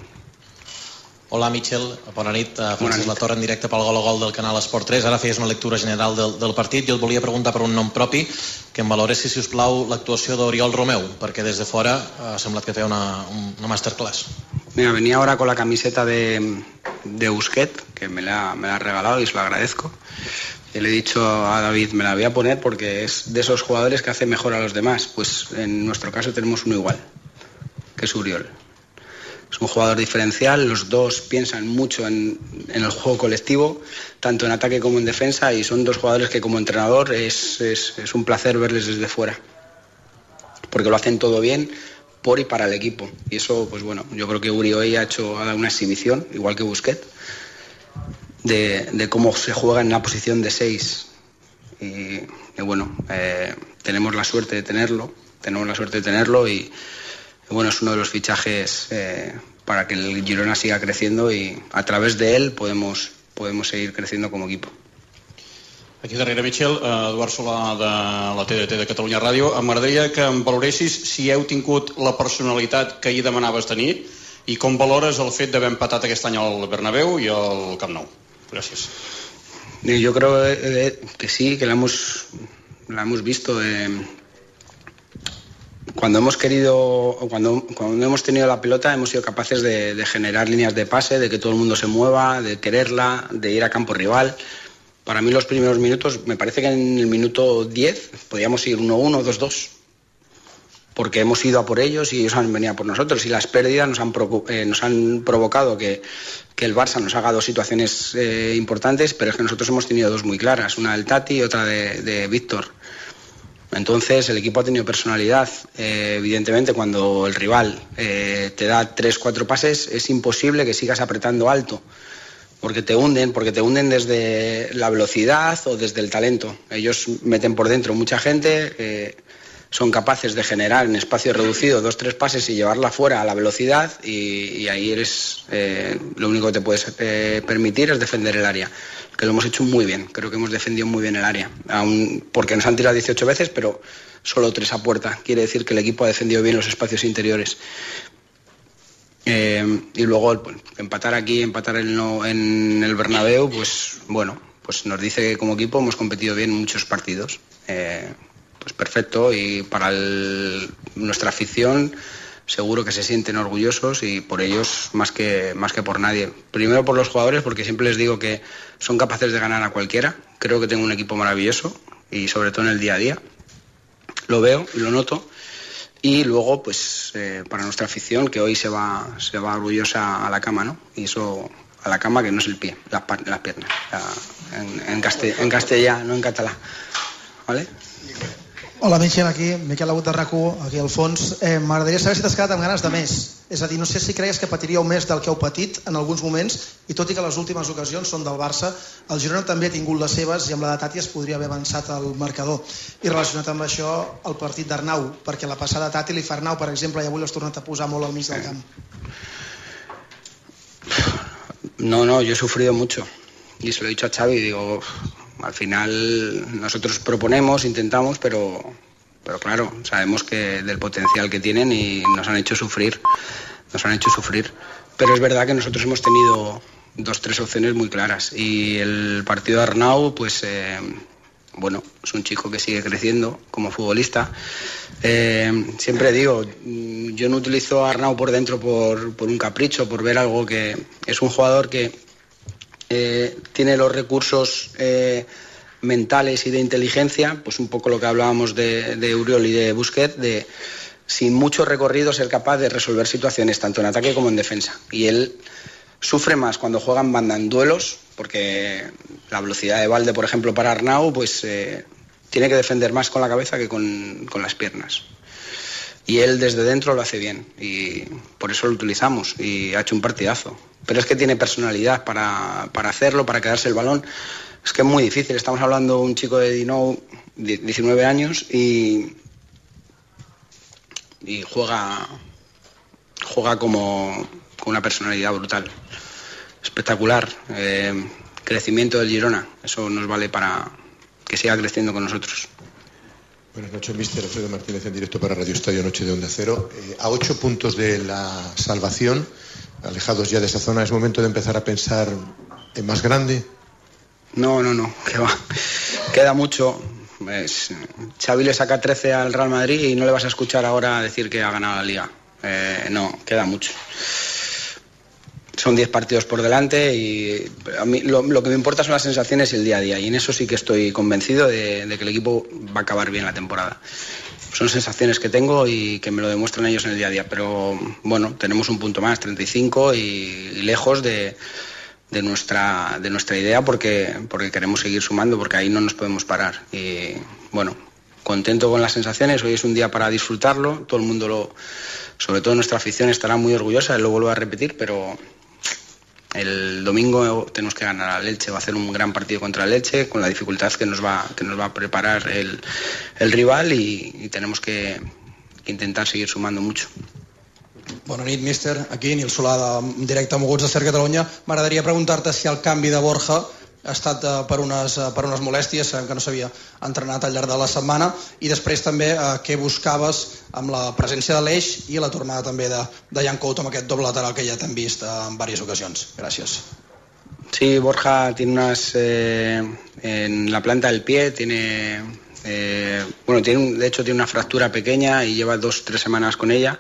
Hola, Michel. Bona nit. Francesc Latorre en directe pel Gol a Gol del canal Esport tres. Ara feies una lectura general del, del partit. Jo et volia preguntar per un nom propi, que em valoressi, si us plau, l'actuació d'Oriol Romeu, perquè des de fora ha semblat que feia una, una masterclass. Mira, venía ahora con la camiseta de, de Busquets, que me la, me la ha regalado y se lo agradezco. Y le he dicho a David, me la voy a poner porque es de esos jugadores que hacen mejor a los demás. Pues en nuestro caso tenemos uno igual, que es Uriol. Es un jugador diferencial, los dos piensan mucho en, en el juego colectivo, tanto en ataque como en defensa, y son dos jugadores que como entrenador es, es, es un placer verles desde fuera, porque lo hacen todo bien por y para el equipo. Y eso, pues bueno, yo creo que Uri hoy ha hecho ha dado una exhibición, igual que Busquets, de, de cómo se juega en la posición de seis. Y, y bueno, eh, tenemos la suerte de tenerlo, tenemos la suerte de tenerlo y... Bueno, es uno de los fichajes eh, para que el Girona siga creciendo y a través de él podemos, podemos seguir creciendo como equipo. Aquí darrere, Michel, Eduard Solà de la T D T de Catalunya Ràdio. M'agradaria que em valoressis si heu tingut la personalitat que ahir demanaves tenir i com valores el fet d'haver empatat aquest any al Bernabéu i al Camp Nou. Gràcies. Yo creo eh, que sí, que la hemos, la hemos visto... Eh, Cuando hemos querido, cuando, cuando hemos tenido la pelota, hemos sido capaces de, de generar líneas de pase, de que todo el mundo se mueva, de quererla, de ir a campo rival. Para mí los primeros minutos, me parece que en el minuto diez podíamos ir uno uno, dos dos, porque hemos ido a por ellos y ellos han venido a por nosotros, y las pérdidas nos han, eh, nos han provocado que, que el Barça nos haga dos situaciones eh, importantes, pero es que nosotros hemos tenido dos muy claras, una del Tati y otra de, de Víctor. Entonces el equipo ha tenido personalidad. Eh, evidentemente cuando el rival eh, te da tres, cuatro pases es imposible que sigas apretando alto, porque te hunden, porque te hunden desde la velocidad o desde el talento. Ellos meten por dentro mucha gente, eh, son capaces de generar en espacio reducido dos, tres pases y llevarla fuera a la velocidad y, y ahí eres eh, lo único que te puedes eh, permitir es defender el área. Que lo hemos hecho muy bien, creo que hemos defendido muy bien el área, aún porque nos han tirado dieciocho veces, pero solo tres a puerta, quiere decir que el equipo ha defendido bien los espacios interiores. Eh, y luego bueno, empatar aquí, empatar en, no, en el Bernabéu, pues bueno, pues nos dice que como equipo hemos competido bien en muchos partidos, eh, pues perfecto, y para el, nuestra afición seguro que se sienten orgullosos y por ellos más que, más que por nadie. Primero por los jugadores, porque siempre les digo que son capaces de ganar a cualquiera. Creo que tengo un equipo maravilloso y sobre todo en el día a día. Lo veo y lo noto. Y luego, pues, eh, para nuestra afición, que hoy se va, se va orgullosa a la cama, ¿no? Y eso, a la cama, que no es el pie, las, las piernas. En, en, castell, en castellano, no en catalán. ¿Vale? Hola, Michel, aquí, Miquel Agut de R A C u, aquí al fons. Eh, M'agradaria saber si t'has quedat amb ganes de més. És a dir, no sé si creies que patiríeu més del que heu patit en alguns moments, i tot i que les últimes ocasions són del Barça, el Girona també ha tingut les seves i amb la de Tati es podria haver avançat al marcador. I relacionat amb això, el partit d'Arnau, perquè la passada Tati li fa Arnau, per exemple, i avui l'has tornat a posar molt al mig del camp. No, no, yo he sufrido mucho. Y se lo he dicho a Xavi, digo, al final nosotros proponemos, intentamos, pero, pero claro, sabemos que del potencial que tienen y nos han hecho sufrir, nos han hecho sufrir. Pero es verdad que nosotros hemos tenido dos, tres opciones muy claras. Y el partido de Arnau, pues, eh, bueno, es un chico que sigue creciendo como futbolista. Eh, siempre digo, yo no utilizo a Arnau por dentro por, por un capricho, por ver algo que es un jugador que Eh, tiene los recursos eh, mentales y de inteligencia, pues un poco lo que hablábamos de, de Uriol y de Busquets, de sin mucho recorrido ser capaz de resolver situaciones tanto en ataque como en defensa. Y él sufre más cuando juega en banda en duelos, porque la velocidad de Valde, por ejemplo, para Arnau, pues eh, tiene que defender más con la cabeza que con, con las piernas. Y él desde dentro lo hace bien y por eso lo utilizamos y ha hecho un partidazo. Pero es que tiene personalidad para, para hacerlo, para quedarse el balón. Es que es muy difícil. Estamos hablando de un chico de Dinou, diecinueve años, y, y juega, juega como con una personalidad brutal. Espectacular. Eh, crecimiento del Girona. Eso nos vale para que siga creciendo con nosotros. Buenas noches, mister Alfredo Martínez, en directo para Radio Estadio Noche de Onda Cero. Eh, a ocho puntos de la salvación, alejados ya de esa zona, ¿es momento de empezar a pensar en más grande? No, no, no, que va. Queda mucho. Es, Xavi le saca trece al Real Madrid y no le vas a escuchar ahora decir que ha ganado la Liga. Eh, no, queda mucho. Son diez partidos por delante y a mí lo, lo que me importa son las sensaciones y el día a día, y en eso sí que estoy convencido de, de que el equipo va a acabar bien la temporada. Son sensaciones que tengo y que me lo demuestran ellos en el día a día, pero bueno, tenemos un punto más, treinta y cinco, y, y lejos de, de, nuestra, de nuestra idea porque, porque queremos seguir sumando, porque ahí no nos podemos parar. Y bueno, contento con las sensaciones, hoy es un día para disfrutarlo, todo el mundo, lo, sobre todo nuestra afición, estará muy orgullosa, lo vuelvo a repetir, pero el domingo tenemos que ganar al Elche, va a ser un gran partido contra el Elche, con la dificultad que nos va, que nos va a preparar el, el rival, y, y tenemos que, que intentar seguir sumando mucho. Bona nit, míster. Aquí, Nil Solà, en directe a Moguts de Ser Catalunya. M'agradaria preguntar-te si el canvi de Borja ha estat uh, per, unes, uh, per unes molèsties, sabem que no s'havia entrenat al llarg de la setmana, i després també uh, què buscaves amb la presència de l'Eix i la tornada també de, de Jan Couto amb aquest doble lateral que ja t'hem vist uh, en diverses ocasions. Gràcies. Sí, Borja tiene unas eh, en la planta del pie, tiene, eh, bueno, tiene, de hecho tiene una fractura pequeña y lleva dos, tres semanas con ella.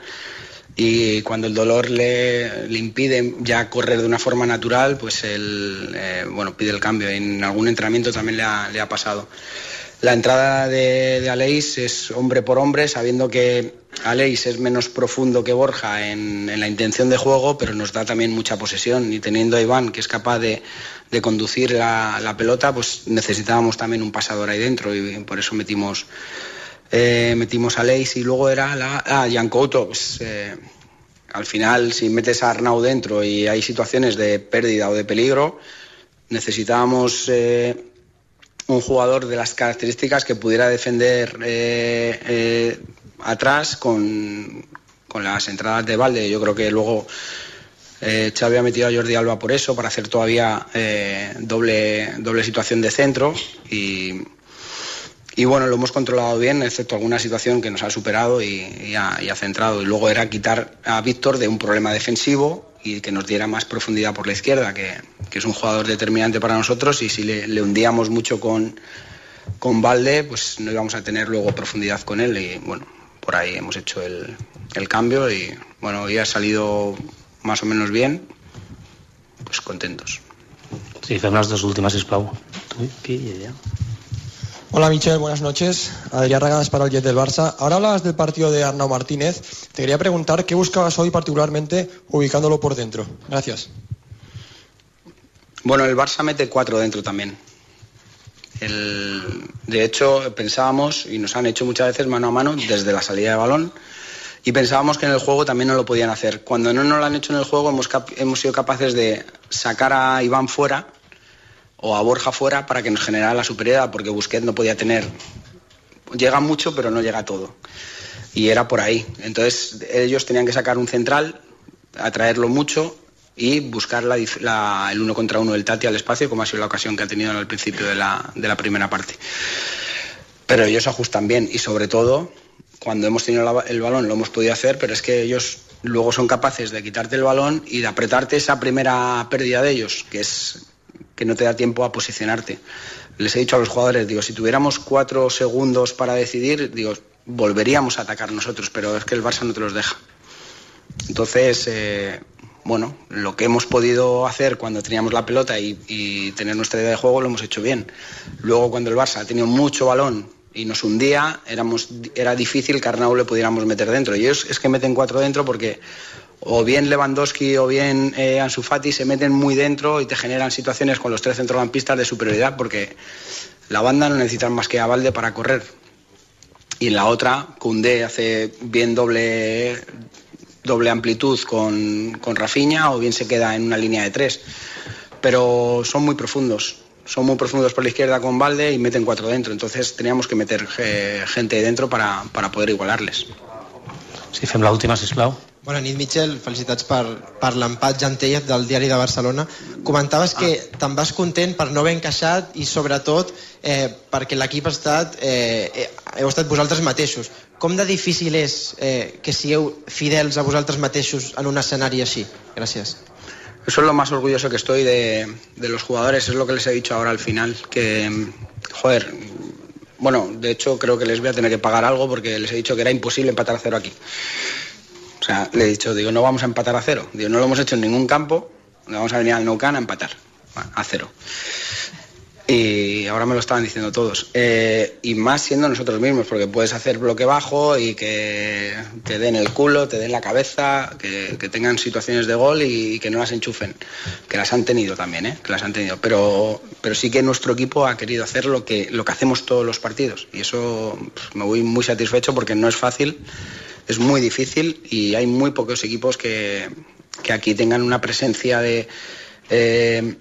Y cuando el dolor le, le impide ya correr de una forma natural, pues él eh, bueno, pide el cambio. En algún entrenamiento también le ha, le ha pasado. La entrada de, de Aleix es hombre por hombre, sabiendo que Aleix es menos profundo que Borja en, en la intención de juego, pero nos da también mucha posesión. Y teniendo a Iván, que es capaz de, de conducir la, la pelota, pues necesitábamos también un pasador ahí dentro, y por eso metimos... Eh, metimos a Leis, y luego era la, ah, Jan Couto. Pues, eh, al final, si metes a Arnau dentro y hay situaciones de pérdida o de peligro, necesitábamos eh, un jugador de las características que pudiera defender eh, eh, atrás con, con las entradas de Valde. Yo creo que luego eh, Xavi ha metido a Jordi Alba por eso, para hacer todavía eh, doble, doble situación de centro, y... Y bueno, lo hemos controlado bien, excepto alguna situación que nos ha superado y, y, ha, y ha centrado. Y luego era quitar a Víctor de un problema defensivo y que nos diera más profundidad por la izquierda, que, que es un jugador determinante para nosotros, y si le, le hundíamos mucho con, con Valde, pues no íbamos a tener luego profundidad con él. Y bueno, por ahí hemos hecho el, el cambio, y bueno, hoy ha salido más o menos bien, pues contentos. Sí, fem las dos últimas, sisplau. Tu, aquí y allá. Hola Michel, buenas noches. Adrián Ragadas para el Jet del Barça. Ahora hablabas del partido de Arnau Martínez. Te quería preguntar qué buscabas hoy particularmente ubicándolo por dentro. Gracias. Bueno, el Barça mete cuatro dentro también. El, de hecho, pensábamos, y nos han hecho muchas veces mano a mano desde la salida de balón, y pensábamos que en el juego también no lo podían hacer. Cuando no nos lo han hecho en el juego, hemos, cap- hemos sido capaces de sacar a Iván fuera o a Borja fuera para que nos generara la superioridad, porque Busquets no podía tener... Llega mucho, pero no llega todo. Y era por ahí. Entonces, ellos tenían que sacar un central, atraerlo mucho y buscar la, la, el uno contra uno del Tati al espacio, como ha sido la ocasión que ha tenido al principio de la, de la primera parte. Pero ellos ajustan bien y, sobre todo, cuando hemos tenido la, el balón lo hemos podido hacer, pero es que ellos luego son capaces de quitarte el balón y de apretarte esa primera pérdida de ellos, que es que no te da tiempo a posicionarte. Les he dicho a los jugadores, digo, si tuviéramos cuatro segundos para decidir, digo, volveríamos a atacar nosotros, pero es que el Barça no te los deja. Entonces, eh, bueno, lo que hemos podido hacer cuando teníamos la pelota y, y tener nuestra idea de juego lo hemos hecho bien. Luego, cuando el Barça ha tenido mucho balón y nos hundía, éramos, era difícil que a Arnau le pudiéramos meter dentro. Y ellos es que meten cuatro dentro porque o bien Lewandowski o bien eh, Ansu Fati se meten muy dentro y te generan situaciones con los tres centrocampistas de superioridad, porque la banda no necesita más que a Valde para correr. Y en la otra, Koundé hace bien doble, doble amplitud con, con Rafinha, o bien se queda en una línea de tres. Pero son muy profundos. Son muy profundos por la izquierda con Valde y meten cuatro dentro. Entonces teníamos que meter eh, gente dentro para, para poder igualarles. Si fem l'última, sisplau. Bona nit, Michel. Felicitats per, per l'empat Jantellez del Diari de Barcelona. Comentaves que ah. te'n vas content per no haver encaixat i, sobretot, eh, perquè l'equip ha estat, eh, heu estat vosaltres mateixos. Com de difícil és eh, que sigueu fidels a vosaltres mateixos en un escenari així? Gràcies. Eso es lo más orgulloso que estoy de, de los jugadores, es lo que les he dicho ahora al final, que, joder, bueno, de hecho creo que les voy a tener que pagar algo porque les he dicho que era imposible empatar a cero aquí. O sea, le he dicho, digo, no vamos a empatar a cero. Digo, no lo hemos hecho en ningún campo, vamos a venir al Nou Camp a empatar, a cero. Y ahora me lo estaban diciendo todos. Eh, y más siendo nosotros mismos, porque puedes hacer bloque bajo y que te den el culo, te den la cabeza, que, que tengan situaciones de gol y, y que no las enchufen. Que las han tenido también, ¿eh? Que las han tenido. Pero, pero sí que nuestro equipo ha querido hacer lo que, lo que hacemos todos los partidos. Y eso pues, me voy muy satisfecho porque no es fácil. Es muy difícil y hay muy pocos equipos que, que aquí tengan una presencia de, eh,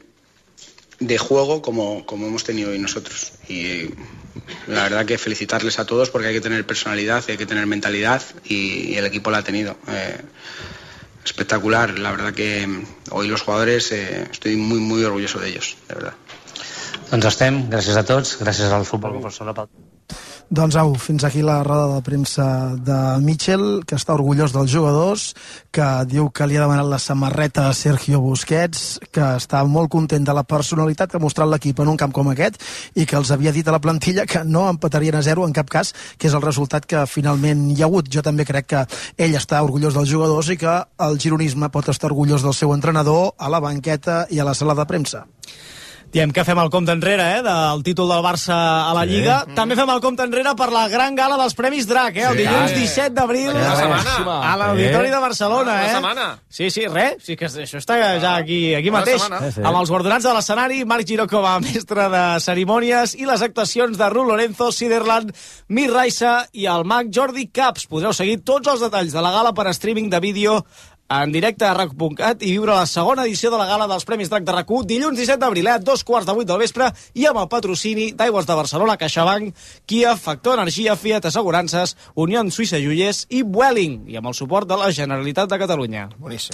de juego como, como hemos tenido hoy nosotros. Y la verdad que felicitarles a todos porque hay que tener personalidad, hay que tener mentalidad y, y el equipo la ha tenido. Eh, espectacular, la verdad que hoy los jugadores eh, estoy muy, muy orgulloso de ellos, de verdad. Doncs estem, gràcies a tots, gràcies al Futbol Club Barcelona pel... Doncs au, fins aquí la roda de premsa de Michel, que està orgullós dels jugadors, que diu que li ha demanat la samarreta a Sergio Busquets, que està molt content de la personalitat que ha mostrat l'equip en un camp com aquest i que els havia dit a la plantilla que no empatarien a zero en cap cas, que és el resultat que finalment hi ha hagut. Jo també crec que ell està orgullós dels jugadors i que el gironisme pot estar orgullós del seu entrenador a la banqueta i a la sala de premsa. Diem que fem el compte enrere, eh, del títol del Barça a la Sí. Lliga. També fem el compte enrere per la gran gala dels Premis Drac, eh, el Sí. dilluns Ah, disset d'abril a l'Auditori de Barcelona, eh. Una setmana. Sí, sí, res, sí que això està ja aquí, aquí Una mateix, setmana. Sí, sí. amb els guardonats de l'escenari, Marc Giró com a mestre de cerimònies i les actuacions de Ru Lorenzo, Siderland, Mir Raissa i el mag Jordi Caps. Podreu seguir tots els detalls de la gala per streaming de vídeo en directe a rac punt cat i viure la segona edició de la gala dels Premis Drac de RAC1 dilluns disset d'abril, eh, a dos quarts de vuit del vespre, i amb el patrocini d'Aigües de Barcelona, CaixaBank, Kia, Factor Energia, Fiat Assegurances, Unió Suïssa Joiers i Vueling, i amb el suport de la Generalitat de Catalunya. Boníssim.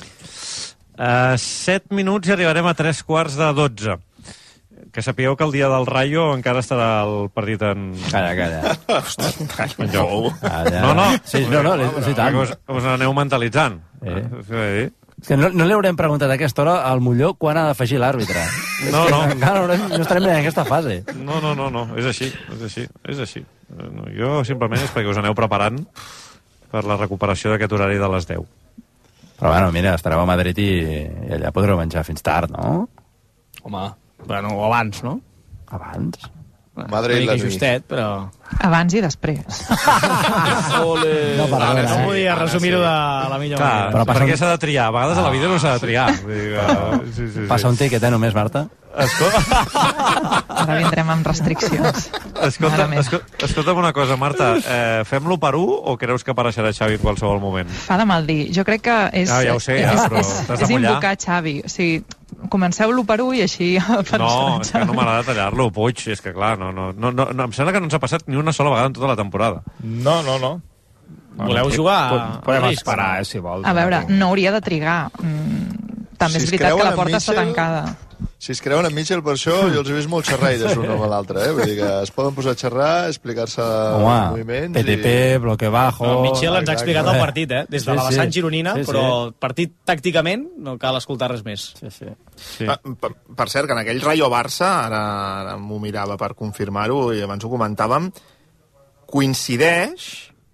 Uh, set minuts i arribarem a tres quarts de dotze. Que sapigueu que el dia del Rayo encara estarà el partit en... Calla, calla. en joc. Calla. No, no. Sí, no, no, és tant. Us, us aneu mentalitzant. Eh. Sí. És que no, no li haurem preguntat a aquesta hora al Molló quan ha d'afegir l'àrbitre. No, no. Encara no, no estarem en aquesta fase. No, no, no, no. És així, és així, és així. No, jo simplement és perquè us aneu preparant per la recuperació d'aquest horari de les deu. Però bueno, mira, estareu a Madrid i, i allà podreu menjar fins tard, no? Home, bueno, o abans, no? Abans? Madrid, una mica justet, però... Abans i després. Ole. No, perdona, no eh? podia resumir-ho de la millor Clar, manera. perquè s'ha de triar. A vegades a la vida no s'ha de triar. Vull dir que... sí, sí, sí. Passa un tiquet, eh, només, Marta? Escolta... Ara vindrem amb restriccions. Escolta, escolta, escolta'm una cosa, Marta. Eh, fem l'u per u o creus que apareixerà Xavi en qualsevol moment? Fa de mal dir. Jo crec que és... Ah, ja ho sé, ja, és, però és, t'has de és mullar. invocar Xavi. O sigui, comenceu l'u per u i així pensarà No, és que Xavi. no m'agrada tallar-lo, Puig. És que, clar, no, no, no, no, em sembla que no ens ha passat ni una sola vegada en tota la temporada. No, no, no. Voleu jugar a- Podem a risc? esperar, eh, si vols. A veure, no hauria de trigar. Mm, també Si és es veritat creuen que la en porta està Mitchell- tancada. Si es creuen en Mitchell, per això jo els he vist molt xerraires un amb l'altre, eh? Vull dir que es poden posar a xerrar, explicar-se Home, moviments... P T P, bloque bajo... No, Mitchell ens ha Exacte. explicat el partit, eh? Des de Sí, la vessant sí. gironina, Sí, sí. però el partit tàcticament no cal escoltar res més. Sí, sí. Sí. Per, per, per cert, que en aquell Rayo-Barça, ara, ara m'ho mirava per confirmar-ho, i abans ho comentàvem, coincideix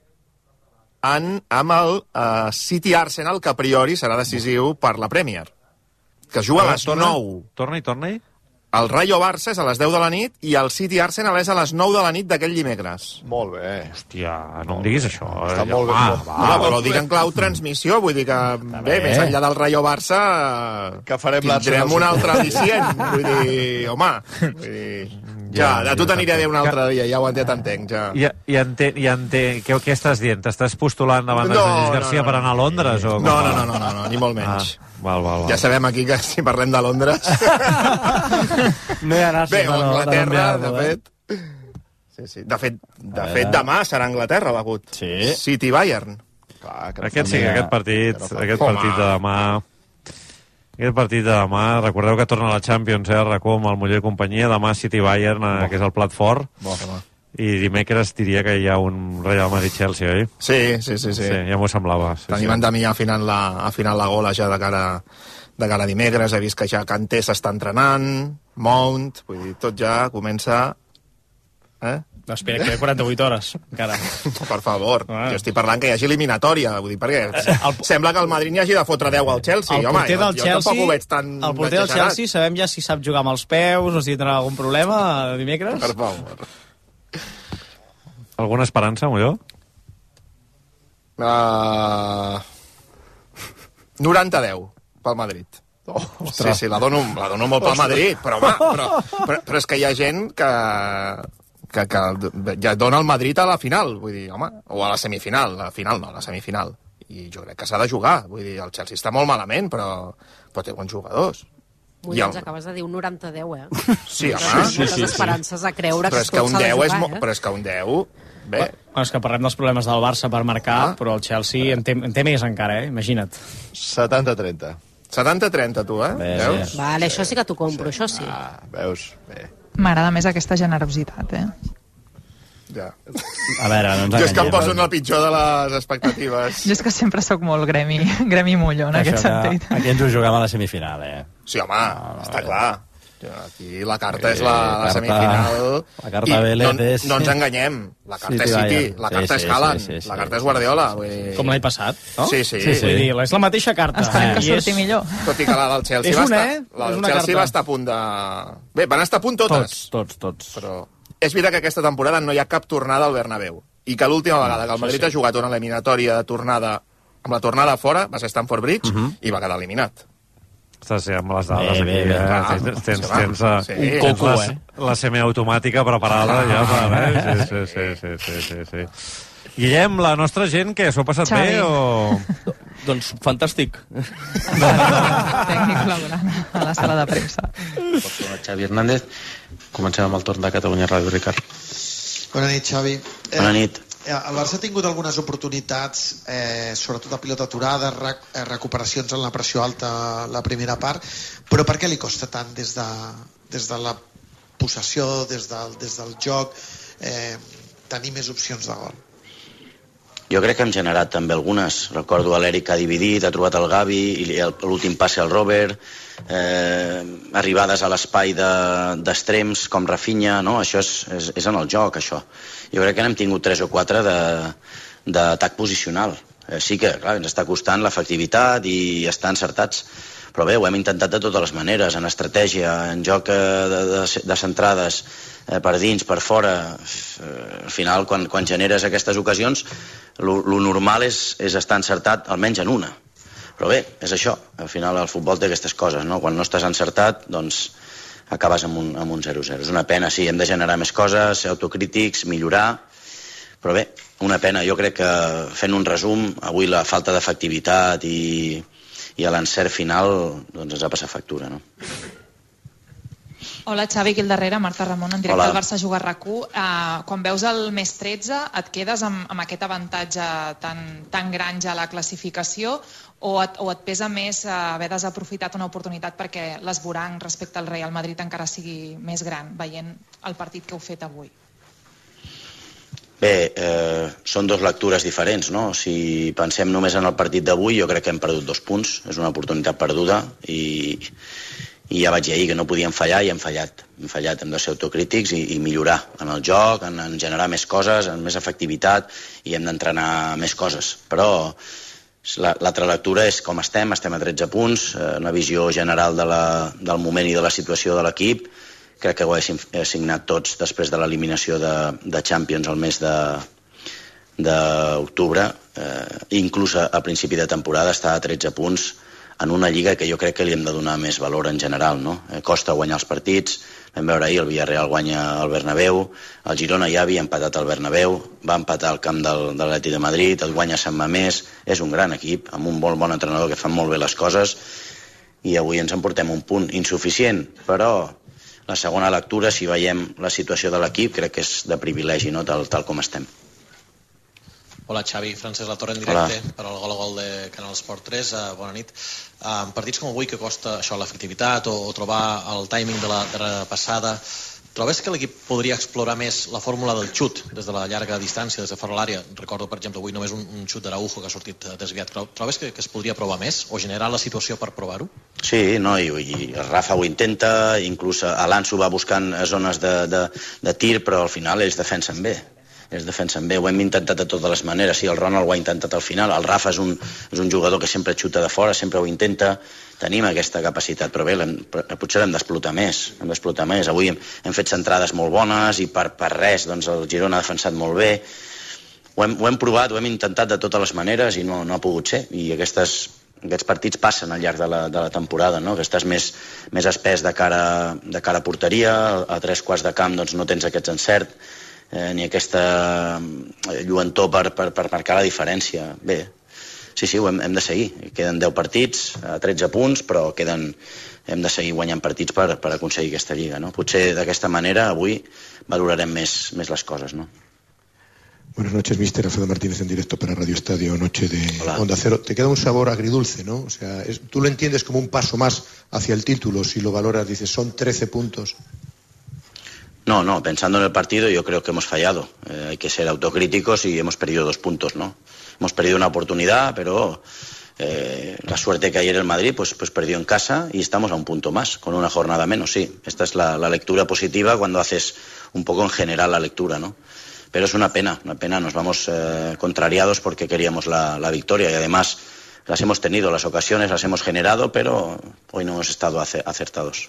en, amb el uh, City-Arsenal, que a priori serà decisiu per la Premier, que es juga a les Torna, nou. Torna-hi, torna-hi. El Rayo-Barça és a les deu de la nit i el City-Arsenal és a les nou de la nit d'aquell dimecres. Molt bé. Hòstia, no em diguis això. Està eh, molt bé. va, molt- va. Ah, però dic en clau transmissió, vull dir que, bé, més enllà del Rayo-Barça, Que farem l'Arsenal tindrem un City. altre al·licient. Vull dir, home, vull dir, ja, a tu t'aniré a dir un altre dia, ja, ho, ja t'entenc, ja. I, i entenc, i entenc, què, què estàs dient? T'estàs postulant davant de No, Lluís Garcia no, no. per anar a Londres? O com No, va? no, no, no, no, no, ni molt menys. Ah, val, val, val. Ja sabem aquí que si parlem de Londres... No hi ha gràcia Bé, de no- Anglaterra, de de no fet... Sí, sí. De fet, de A fet veure. demà serà Anglaterra, begut. Sí. City-Bayern. Clar, que Aquest sí, També- aquest partit, aquest Home. partit de demà... Aquest partit de demà, recordeu que torna a la Champions, eh, Racó, amb el Moller i companyia, demà City-Bayern, eh, que és el plat fort, Bo. i dimecres diria que hi ha un Real Madrid-Chelsea, oi? Sí, sí, sí. sí. Sí, ja m'ho semblava. Sí, Tenim sí. en Damià afinant la, afinant la gola ja de cara, de cara a dimecres. He vist que ja Kanté s'està entrenant, Mount, vull dir, tot ja comença... Eh? No, espera, que hi ha quaranta-vuit hores, encara. Per favor, Ah. jo estic parlant que hi hagi eliminatòria, vull dir, perquè el... sembla que el Madrid n'hi hagi de fotre deu al Chelsea. El Home, porter jo, del jo Chelsea, tampoc ho veig tan el porter del exagerat. Chelsea sabem ja si sap jugar amb els peus o si tindrà algun problema dimecres. Per favor. Alguna esperança, Molló? Uh... noranta a deu pel Madrid. Oh, sí, sí, la dono, la dono molt pel Madrid, però, home, però, però, però és que hi ha gent que, que, que ja dona el Madrid a la final, vull dir, home, o a la semifinal, a la final no, a la semifinal. I jo crec que s'ha de jugar, vull dir, el Chelsea està molt malament, però, però té bons jugadors. Ui, I ens el- acabes de dir un noranta a deu, eh? Sí, home. Moltes Sí, sí, sí. esperances a creure Però que és que tot un s'ha de deu és, jugar, mo- eh? però és que un deu... Bé, Bueno, és que parlem dels problemes del Barça per marcar, ah. però el Chelsea en té, en té més encara, eh? Imagina't. setanta trenta. setanta trenta, tu, eh? Bé, Veus? Vale, això sí que t'ho compro, això sí. Ah, veus? Bé. M'agrada més aquesta generositat, eh? Ja. A veure, no ens Jo és que em enganyem. poso en el pitjor de les expectatives. Jo és que sempre sóc molt gremi, gremi mullo, en aquest Això que sentit. aquí ens ho juguem a la semifinal, eh? Sí, home, no, no, està clar. Aquí la carta Sí, és la, la carta- semifinal. la carta I Vélez no, és- no ens enganyem. La carta City és City, Bayern. la Sí, carta sí, és Haaland, sí, sí, sí. la carta és Guardiola. Vull dir... Com l'any passat, no? Sí, sí. sí, sí. Vull dir, és la mateixa carta. Esperem que I surti millor. Tot i que la del Chelsea És va una, estar... eh? La És del una Chelsea carta. va estar a punt de... Bé, van estar a punt totes. Tots, tots, tots. Però és veritat que aquesta temporada no hi ha cap tornada al Bernabéu. I que l'última vegada que el Madrid sí. ha jugat una eliminatòria de tornada amb la tornada fora va ser Stamford Bridge Mhm. i va quedar eliminat. Estàs amb les dades Bé, aquí, bé, bé, eh? clar. Tens, tens, Sí, va. tens, eh, Sí. tens Un coco, la, eh? la semiautomàtica preparada ja per... Eh? Sí, sí, sí, sí, sí, sí, sí. Guillem, la nostra gent, què, s'ho ha passat Xavi. bé o...? Doncs fantàstic. Tècnic laboral a la sala de premsa. Persona Xavi Hernández. Comencem amb el torn de Catalunya Ràdio, Ricard. Bona nit, Xavi. Bona nit. Eh, el Barça ha tingut algunes oportunitats, eh, sobretot a pilota aturada, rec eh, recuperacions en la pressió alta la primera part, però per què li costa tant des de, des de la possessió, des del, des del joc, eh, tenir més opcions de gol? Jo crec que hem generat també algunes. Recordo l'Eric que ha dividit, ha trobat el Gavi, i el- l'últim passe al Robert, eh, arribades a l'espai de- d'extrems com Rafinha, no? Això és, és, és en el joc, això. Jo crec que n'hem tingut tres o quatre de- d'atac posicional. Eh, sí que, clar, ens està costant l'efectivitat i estar encertats, però bé, ho hem intentat de totes les maneres, en estratègia, en joc eh, de, de, de centrades, eh, per dins, per fora. Eh, al final, quan, quan generes aquestes ocasions, lo, lo normal és, és estar encertat almenys en una. Però bé, és això. Al final el futbol té aquestes coses, no? Quan no estàs encertat, doncs acabes amb un, amb un zero zero. És una pena, sí, hem de generar més coses, ser autocrítics, millorar, però bé, una pena. Jo crec que, fent un resum, avui la falta d'efectivitat i, i l'encert final doncs ens ha passat factura, no? Hola Xavi, aquí al darrere, Marta Ramon, en directe Hola. al Barça Juga RAC1. Uh, quan veus el més tretze, et quedes amb, amb aquest avantatge tan, tan gran ja a la classificació o et, o et pesa més uh, haver desaprofitat una oportunitat perquè l'esvoranc respecte al Real Madrid encara sigui més gran, veient el partit que heu fet avui? Bé, eh, són dues lectures diferents, no? Si pensem només en el partit d'avui, jo crec que hem perdut dos punts, és una oportunitat perduda i, i ja vaig dir ahir que no podíem fallar i hem fallat. Hem fallat, hem de ser autocrítics i, i millorar en el joc, en, en generar més coses, en més efectivitat i hem d'entrenar més coses. Però l'altra lectura és com estem, estem a tretze punts, eh, una visió general de la, del moment i de la situació de l'equip. Crec que ho he signat tots després de l'eliminació de, de Champions al mes d'octubre. Eh, inclús a, a principi de temporada està a tretze punts en una lliga que jo crec que li hem de donar més valor en general, no? Eh, costa guanyar els partits, vam veure ahir el Villarreal guanya al Bernabéu, el Girona ja havia empatat al Bernabéu, va empatar al camp del, de l'Atlètic de Madrid, el guanya Sant Mamés, és un gran equip, amb un molt bon entrenador que fa molt bé les coses, i avui ens emportem un punt insuficient, però la segona lectura, si veiem la situació de l'equip, crec que és de privilegi, no? tal, tal com estem. Hola Xavi, Francesc Latorre en directe Hola. Per al Gol a Gol de Canal Esport tres. Uh, bona nit. Uh, en partits com avui que costa això l'efectivitat o, o trobar el timing de la, de la passada, trobes que l'equip podria explorar més la fórmula del xut des de la llarga distància, des de fora l'àrea? Recordo, per exemple, avui només un, un xut d'Araujo que ha sortit desviat. Trobes que, que es podria provar més o generar la situació per provar-ho? Sí, no, i, i el Rafa ho intenta, inclús Alonso va buscant zones de, de, de tir, però al final ells defensen bé. Ells defensen bé, ho hem intentat de totes les maneres. Sí, el Ronald ho ha intentat al final, el Rafa és un, és un jugador que sempre xuta de fora, sempre ho intenta, tenim aquesta capacitat, però bé, potser l'hem d'explotar més, hem d'explotar més. Avui hem, hem fet centrades molt bones i per, per res, doncs el Girona ha defensat molt bé. Ho hem, ho hem provat, ho hem intentat de totes les maneres i no, no ha pogut ser. I aquestes, aquests partits passen al llarg de la, de la temporada, no? Que estàs més, més espès de cara, de cara a porteria, a tres quarts de camp doncs no tens aquests encert, eh, ni aquesta lluentor per, per, per marcar la diferència. Bé, sí, sí, ho hem, hem de seguir. Queden deu partits, a tretze punts, però queden, hem de seguir guanyant partits per, per aconseguir aquesta lliga, no? Potser d'aquesta manera avui valorarem més, més les coses, no? Buenas noches, mister Alfredo Martínez en directo para Radio Estadio Noche de Hola. Onda Cero. Te queda un sabor agridulce, ¿no? O sea, es, tú lo entiendes como un paso más hacia el título, si lo valoras, dices, son trece puntos. No, no, pensando en el partido yo creo que hemos fallado. Eh, hay que ser autocríticos y hemos perdido dos puntos, ¿no? Hemos perdido una oportunidad, pero eh, la suerte que ayer el Madrid pues, pues perdió en casa y estamos a un punto más, con una jornada menos, sí. Esta es la, la lectura positiva cuando haces un poco en general la lectura, ¿no? Pero es una pena, una pena, nos vamos eh, contrariados porque queríamos la, la victoria y además las hemos tenido, las ocasiones las hemos generado, pero hoy no hemos estado acertados.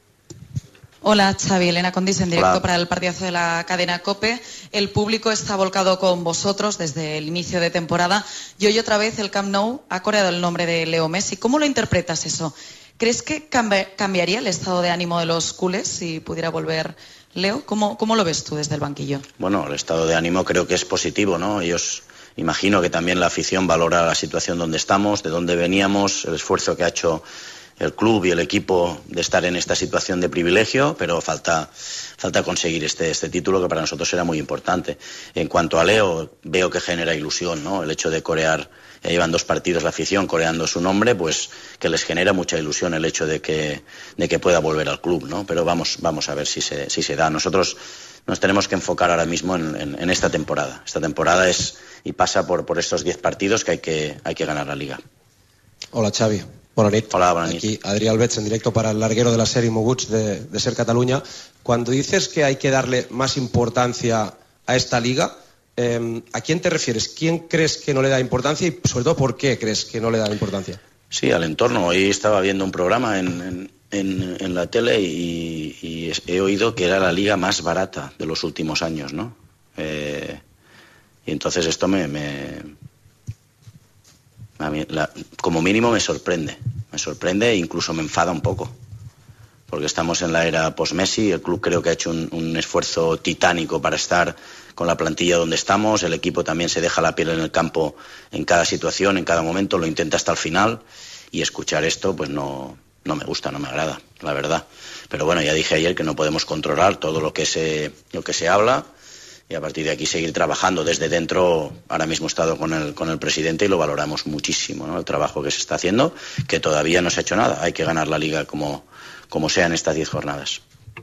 Hola Xavi, Elena Condis en directo Hola. Para el partidazo de la cadena COPE. El público está volcado con vosotros desde el inicio de temporada y hoy otra vez el Camp Nou ha coreado el nombre de Leo Messi. ¿Cómo lo interpretas eso? ¿Crees que cambi- cambiaría el estado de ánimo de los culés si pudiera volver Leo? ¿Cómo, ¿Cómo lo ves tú desde el banquillo? Bueno, el estado de ánimo creo que es positivo, ¿no? Ellos, imagino que también la afición valora la situación donde estamos, de dónde veníamos, el esfuerzo que ha hecho el club y el equipo de estar en esta situación de privilegio, pero falta, falta conseguir este, este título que para nosotros era muy importante. En cuanto a Leo, veo que genera ilusión, ¿no? El hecho de corear, ya llevan dos partidos la afición coreando su nombre, pues que les genera mucha ilusión el hecho de que, de que pueda volver al club, ¿no? Pero vamos, vamos a ver si se, si se da. Nosotros nos tenemos que enfocar ahora mismo en, en, en esta temporada. Esta temporada es y pasa por, por estos diez partidos que hay que, hay que ganar la Liga. Hola Xavi. Bona nit. Hola, bona nit. Aquí Adrià Albets en directo para el larguero de la serie Moguts de, de Ser Cataluña. Cuando dices que hay que darle más importancia a esta liga, eh, ¿a quién te refieres? ¿Quién crees que no le da importancia y sobre todo por qué crees que no le da importancia? Sí, al entorno. Hoy estaba viendo un programa en, en, en, en la tele y, y he oído que era la liga más barata de los últimos años, ¿no? Eh, y entonces esto me... me A mí, la, como mínimo me sorprende, me sorprende e incluso me enfada un poco, porque estamos en la era post-Messi. El club creo que ha hecho un, un esfuerzo titánico para estar con la plantilla donde estamos. El equipo también se deja la piel en el campo en cada situación, en cada momento, lo intenta hasta el final, y escuchar esto pues no, no me gusta, no me agrada, la verdad. Pero bueno, ya dije ayer que no podemos controlar todo lo que se, lo que se habla, y a partir de aquí seguir trabajando desde dentro. Ahora mismo he estado con el, con el presidente y lo valoramos muchísimo, ¿no? El trabajo que se está haciendo, que todavía no se ha hecho nada. Hay que ganar la Liga como, como sea en estas diez jornadas.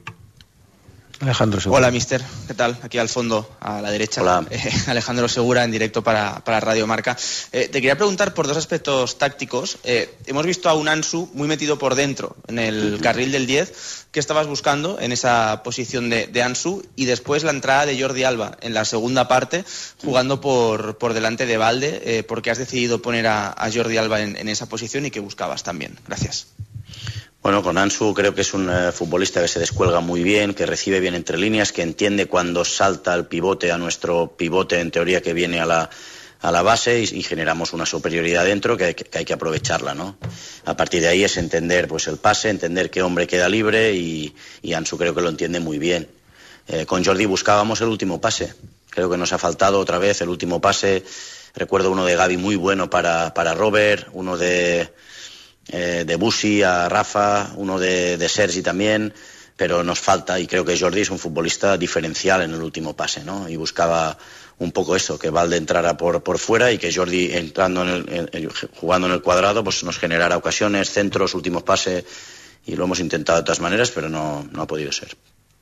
Alejandro Segura. Hola, mister. ¿Qué tal? Aquí al fondo, a la derecha. Hola. Eh, Alejandro Segura, en directo para, para Radio Marca. Eh, te quería preguntar por dos aspectos tácticos. Eh, hemos visto a un Ansu muy metido por dentro, en el carril del diez. ¿Qué estabas buscando en esa posición de, de Ansu? Y después la entrada de Jordi Alba en la segunda parte, jugando por, por delante de Balde. Eh, ¿Por qué has decidido poner a, a Jordi Alba en, en esa posición y qué buscabas también? Gracias. Bueno, con Ansu creo que es un uh, futbolista que se descuelga muy bien, que recibe bien entre líneas, que entiende cuando salta el pivote a nuestro pivote, en teoría, que viene a la, a la base, y, y generamos una superioridad dentro que, que, que hay que aprovecharla, ¿no? A partir de ahí es entender pues el pase, entender qué hombre queda libre, y, y Ansu creo que lo entiende muy bien. Eh, con Jordi buscábamos el último pase. Creo que nos ha faltado otra vez el último pase. Recuerdo uno de Gavi muy bueno para, para Robert, uno de... Eh, de Busi a Rafa, uno de, de Sergi también, pero nos falta, y creo que Jordi es un futbolista diferencial en el último pase, ¿no? Y buscaba un poco eso, que Valde entrara por, por fuera y que Jordi, entrando en el, en, jugando en el cuadrado, pues nos generara ocasiones, centros, últimos pases, y lo hemos intentado de todas maneras, pero no, no ha podido ser.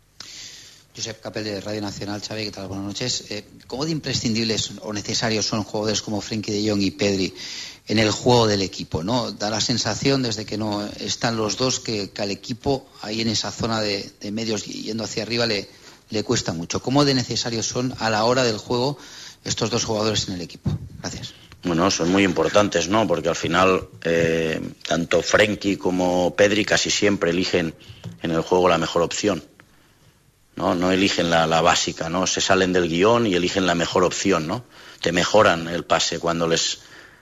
Josep Capel, de Radio Nacional. Xavi, ¿qué tal? Buenas noches. Eh, ¿Cómo de imprescindibles o necesarios son jugadores como Frenkie de Jong y Pedri en el juego del equipo, ¿no? Da la sensación, desde que no están los dos, que, que al equipo, ahí en esa zona de, de medios yendo hacia arriba, le, le cuesta mucho. ¿Cómo de necesarios son a la hora del juego estos dos jugadores en el equipo? Gracias. Bueno, son muy importantes, ¿no? Porque al final, eh, tanto Frenkie como Pedri casi siempre eligen en el juego la mejor opción, ¿no? No eligen la, la básica, ¿no? Se salen del guión y eligen la mejor opción, ¿no? Te mejoran el pase cuando les...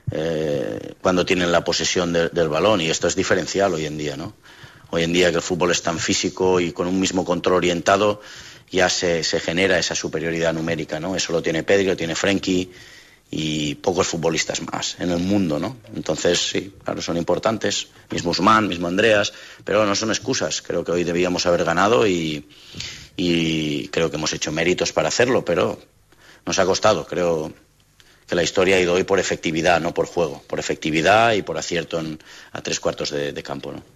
Eh, cuando tienen la posesión de, del balón, y esto es diferencial hoy en día, ¿no? Hoy en día que el fútbol es tan físico y con un mismo control orientado, ya se, se genera esa superioridad numérica, ¿no? Eso lo tiene Pedri, lo tiene Frenkie y pocos futbolistas más en el mundo, ¿no? Entonces, sí, claro, son importantes, mismo Usman, mismo Andreas, pero no son excusas. Creo que hoy debíamos haber ganado y, y creo que hemos hecho méritos para hacerlo, pero nos ha costado. Creo que la historia ha ido hoy por efectividad, no por juego, por efectividad y por acierto en, a tres cuartos de, de campo, ¿no?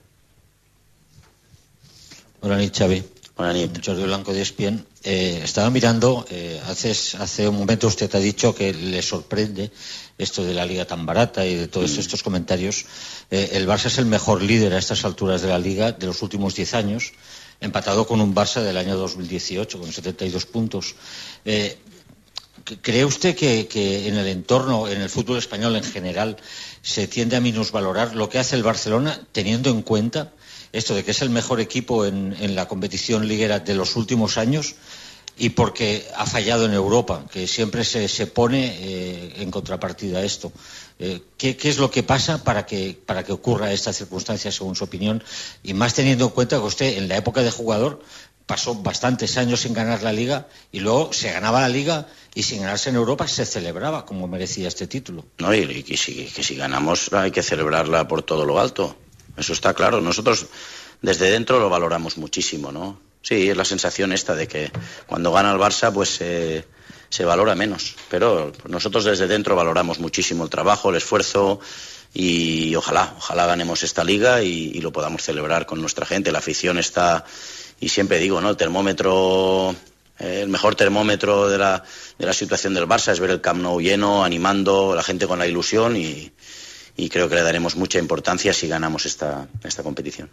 Buenas noches, Xavi. Buenas noches. Jordi Blanco de E S P N. Eh, estaba mirando, eh, hace, hace un momento usted ha dicho que le sorprende esto de la Liga tan barata y de todos mm. estos comentarios. Eh, el Barça es el mejor líder a estas alturas de la Liga de los últimos diez años, empatado con un Barça del año dos mil dieciocho, con setenta y dos puntos. Eh, ¿Cree usted que, que en el entorno, en el fútbol español en general, se tiende a minusvalorar lo que hace el Barcelona, teniendo en cuenta esto de que es el mejor equipo en, en la competición liguera de los últimos años, y porque ha fallado en Europa, que siempre se, se pone eh, en contrapartida a esto? Eh, ¿qué, ¿Qué es lo que pasa para que, para que ocurra esta circunstancia, según su opinión? Y más teniendo en cuenta que usted, en la época de jugador, pasó bastantes años sin ganar la Liga, y luego se ganaba la Liga y sin ganarse en Europa se celebraba como merecía este título. No, y, y que, si, que si ganamos hay que celebrarla por todo lo alto. Eso está claro. Nosotros desde dentro lo valoramos muchísimo, ¿no? Sí, es la sensación esta de que cuando gana el Barça pues eh, se valora menos. Pero nosotros desde dentro valoramos muchísimo el trabajo, el esfuerzo, y ojalá, ojalá ganemos esta Liga y, y lo podamos celebrar con nuestra gente. La afición está... Y siempre digo, ¿no? El termómetro, eh, el mejor termómetro de la, de la situación del Barça es ver el Camp Nou lleno, animando, la gente con la ilusión, y, y creo que le daremos mucha importancia si ganamos esta, esta competición.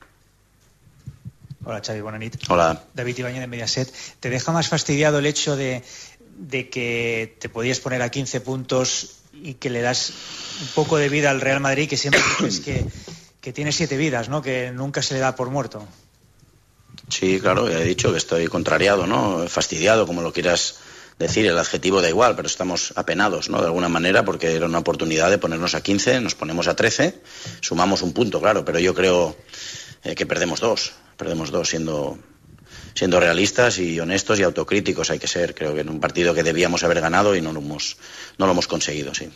Hola, Xavi, buenas noches. Hola. David Ibañez, de Mediaset. ¿Te deja más fastidiado el hecho de, de que te podías poner a quince puntos y que le das un poco de vida al Real Madrid, que siempre dices que, que tiene siete vidas, ¿no? Que nunca se le da por muerto? Sí, claro, ya he dicho que estoy contrariado, ¿no? Fastidiado, como lo quieras decir, el adjetivo da igual, pero estamos apenados, ¿no? De alguna manera, porque era una oportunidad de ponernos a quince, nos ponemos a trece, sumamos un punto, claro, pero yo creo eh, que perdemos dos. perdemos dos, siendo, siendo realistas y honestos y autocríticos hay que ser. Creo que en un partido que debíamos haber ganado y no lo hemos, no lo hemos conseguido, sí.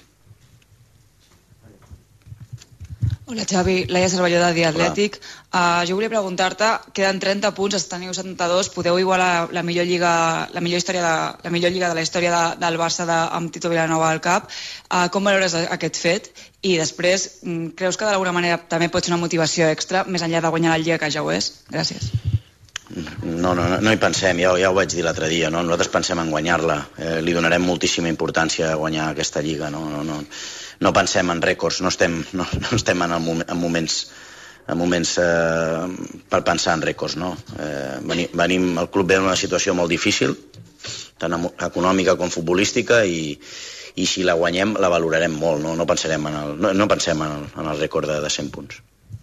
Hola Xavi, Laia Cervelló de The Athletic. Uh, jo volia preguntar-te, queden trenta punts, teniu setanta-dos, podeu igualar la millor lliga, la millor història de, la millor lliga de la història de, del Barça de, amb Tito Vilanova al cap. Uh, com valores aquest fet? I després, creus que d'alguna manera també pot ser una motivació extra, més enllà de guanyar la lliga, que ja ho és? Gràcies. No, no, no, no hi pensem, ja, ja ho vaig dir l'altre dia, no? Nosaltres pensem en guanyar-la, eh, li donarem moltíssima importància a guanyar aquesta lliga, no, no, no, no pensem en rècords, no estem, no, no estem en, el moment, en moments, en moments eh, per pensar en rècords, no? Eh, venim, venim, el club ve en una situació molt difícil, tant econòmica com futbolística, i, i si la guanyem la valorarem molt, no, no, pensarem en el, no, no pensem en el, en el rècord de, de cent punts.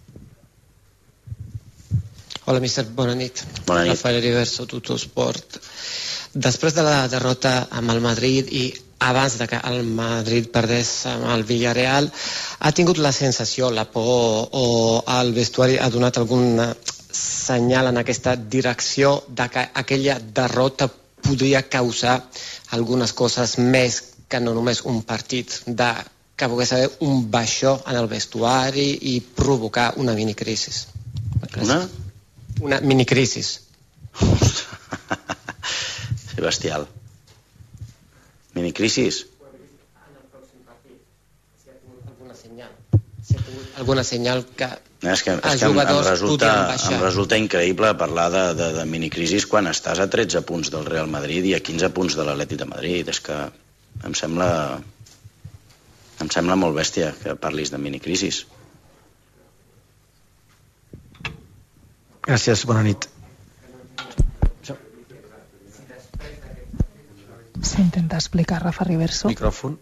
Hola, míster, bona nit. Bona nit. Rafael Heriberto, Tuttosport. Després de la derrota amb el Madrid i abans de que el Madrid perdés amb el Villarreal, ha tingut la sensació, la por, o el vestuari ha donat algun senyal en aquesta direcció de que aquella derrota podria causar algunes coses més que no només un partit, de que pogués haver un baixó en el vestuari i provocar una minicrisi? Una? Una minicrisis. Sí, bestial. Minicrisis? Alguna senyal. Si ha tingut alguna senyal que és que, és els que em, em, jugadors resulta, podrien baixar. em resulta increïble parlar de, de, de minicrisis quan estàs a tretze punts del Real Madrid i a quinze punts de l'Atlètic de Madrid. És que em sembla, em sembla molt bèstia que parlis de minicrisis. Gràcies, bona nit. S'intenta explicar, Rafa Riverso. Micròfon.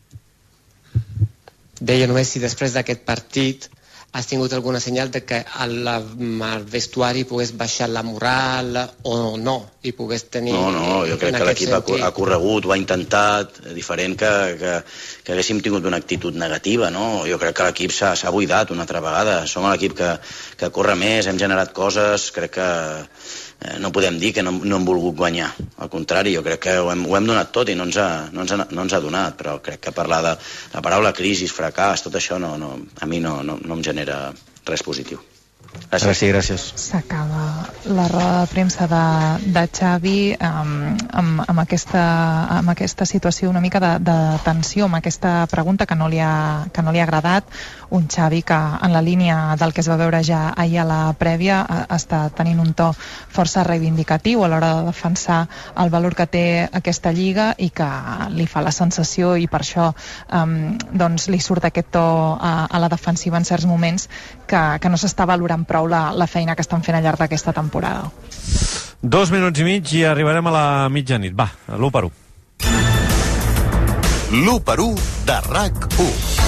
Deia només si després d'aquest partit has tingut alguna senyal de que el, el vestuari pogués baixar la moral o no, i pogués tenir... No, no, jo crec que l'equip ha, ha corregut, ho ha intentat, diferent que, que, que haguéssim tingut una actitud negativa, no? Jo crec que l'equip s'ha buidat una altra vegada, som l'equip que, que corre més, hem generat coses, crec que eh, no podem dir que no, no hem volgut guanyar, al contrari, jo crec que ho hem, ho hem donat tot i no ens, ha, no, ens ha, no ens ha donat, però crec que parlar de la paraula crisi, fracàs, tot això no, no, a mi no, no, no em genera res positiu. Gràcies. Sí, gràcies. S'acaba la roda de premsa de, de Xavi um, amb, amb, aquesta, amb aquesta situació una mica de, de tensió, amb aquesta pregunta que no, li ha, que no li ha agradat. Un Xavi que en la línia del que es va veure ja ahir a la prèvia està tenint un to força reivindicatiu a l'hora de defensar el valor que té aquesta lliga i que li fa la sensació, i per això um, doncs li surt aquest to a, a la defensiva en certs moments, que, que no s'està valorant prou la, la feina que estan fent al llarg d'aquesta temporada. Dos minuts i mig i arribarem a la mitjanit. Va, l'u per u. L'u per u de R A C u.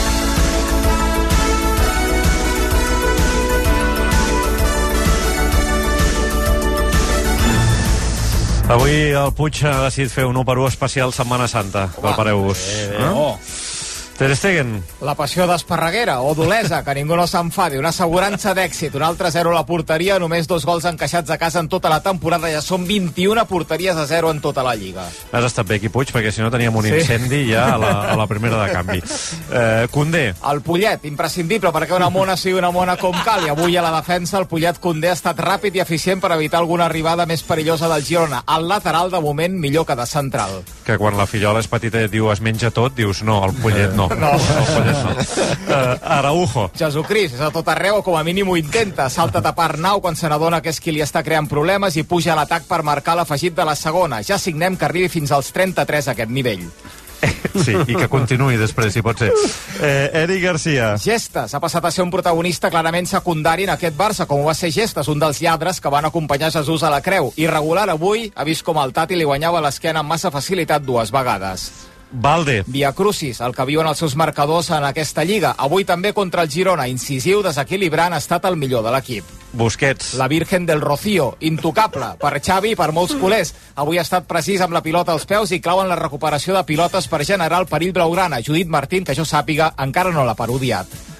Avui el Puig ha decidit fer un u per u especial Setmana Santa. Prepareu-vos. Eh, no? Ter Stegen. La passió d'Esparreguera, o d'Olesa, que ningú no s'enfadi. Una assegurança d'èxit, un altre zero a la porteria, només dos gols encaixats a casa en tota la temporada, ja són vint-i-una porteries a zero en tota la Lliga. Has estat bé aquí, Puig, perquè si no teníem un sí. incendi ja a la, a la primera de canvi. Eh, Koundé. El Pollet, imprescindible perquè una mona sigui una mona com cal, i avui a la defensa el Pollet Koundé ha estat ràpid i eficient per evitar alguna arribada més perillosa del Girona. El lateral, de moment, millor que de central. Que quan la fillola és petita i et diu es menja tot, dius no, el Pollet no. No. no. Uh, Araujo. Jesucrist, és a tot arreu, com a mínim ho intenta. Salta a tapar Arnau quan se n'adona que és qui li està creant problemes i puja a l'atac per marcar l'afegit de la segona. Ja signem que arribi fins als trenta-tres a aquest nivell. Sí, i que continuï després, si pot ser. Eh, Eric Garcia. Gestes. Ha passat a ser un protagonista clarament secundari en aquest Barça, com ho va ser Gestes, un dels lladres que van acompanyar Jesús a la creu. Irregular avui, ha vist com el Tati li guanyava l'esquena amb massa facilitat dues vegades. Valde. Via Crucis, el que viuen els seus marcadors en aquesta lliga. Avui també contra el Girona, incisiu, desequilibrant, ha estat el millor de l'equip. Busquets. La Virgen del Rocío, intocable, per Xavi i per molts culers. Avui ha estat precís amb la pilota als peus i clau en la recuperació de pilotes per generar el perill blaugrana. Judit Martín, que jo sàpiga, encara no l'ha parodiat.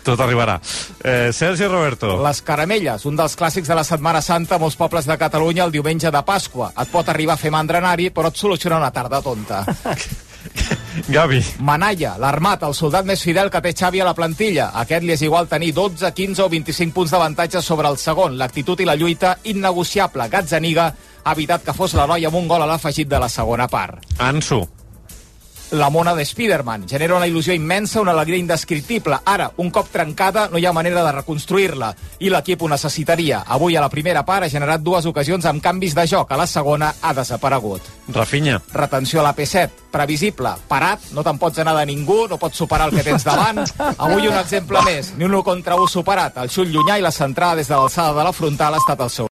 Tot arribarà. Eh, Sergi Roberto. Les caramelles, un dels clàssics de la Setmana Santa a molts pobles de Catalunya el diumenge de Pasqua. Et pot arribar a fer mandra anar-hi, però et soluciona una tarda tonta. Gavi. Manalla, l'armat, el soldat més fidel que té Xavi a la plantilla. A aquest li és igual tenir dotze, quinze o vint-i-cinc punts d'avantatge sobre el segon. L'actitud i la lluita innegociable. Gazzaniga ha evitat que fos l'heroi amb un gol a l'afegit de la segona part. Ansu. La mona de Spiderman genera una il·lusió immensa, una alegria indescriptible. Ara, un cop trencada, no hi ha manera de reconstruir-la. I l'equip ho necessitaria. Avui, a la primera part, ha generat dues ocasions amb canvis de joc. A la segona, ha desaparegut. Rafinha. Retenció a la P set. Previsible. Parat. No te'n pots anar de ningú. No pots superar el que tens davant. Avui, un exemple més. Ni un u contra u superat. El xut llunyà i la centrada des de l'alçada de la frontal ha estat el seu.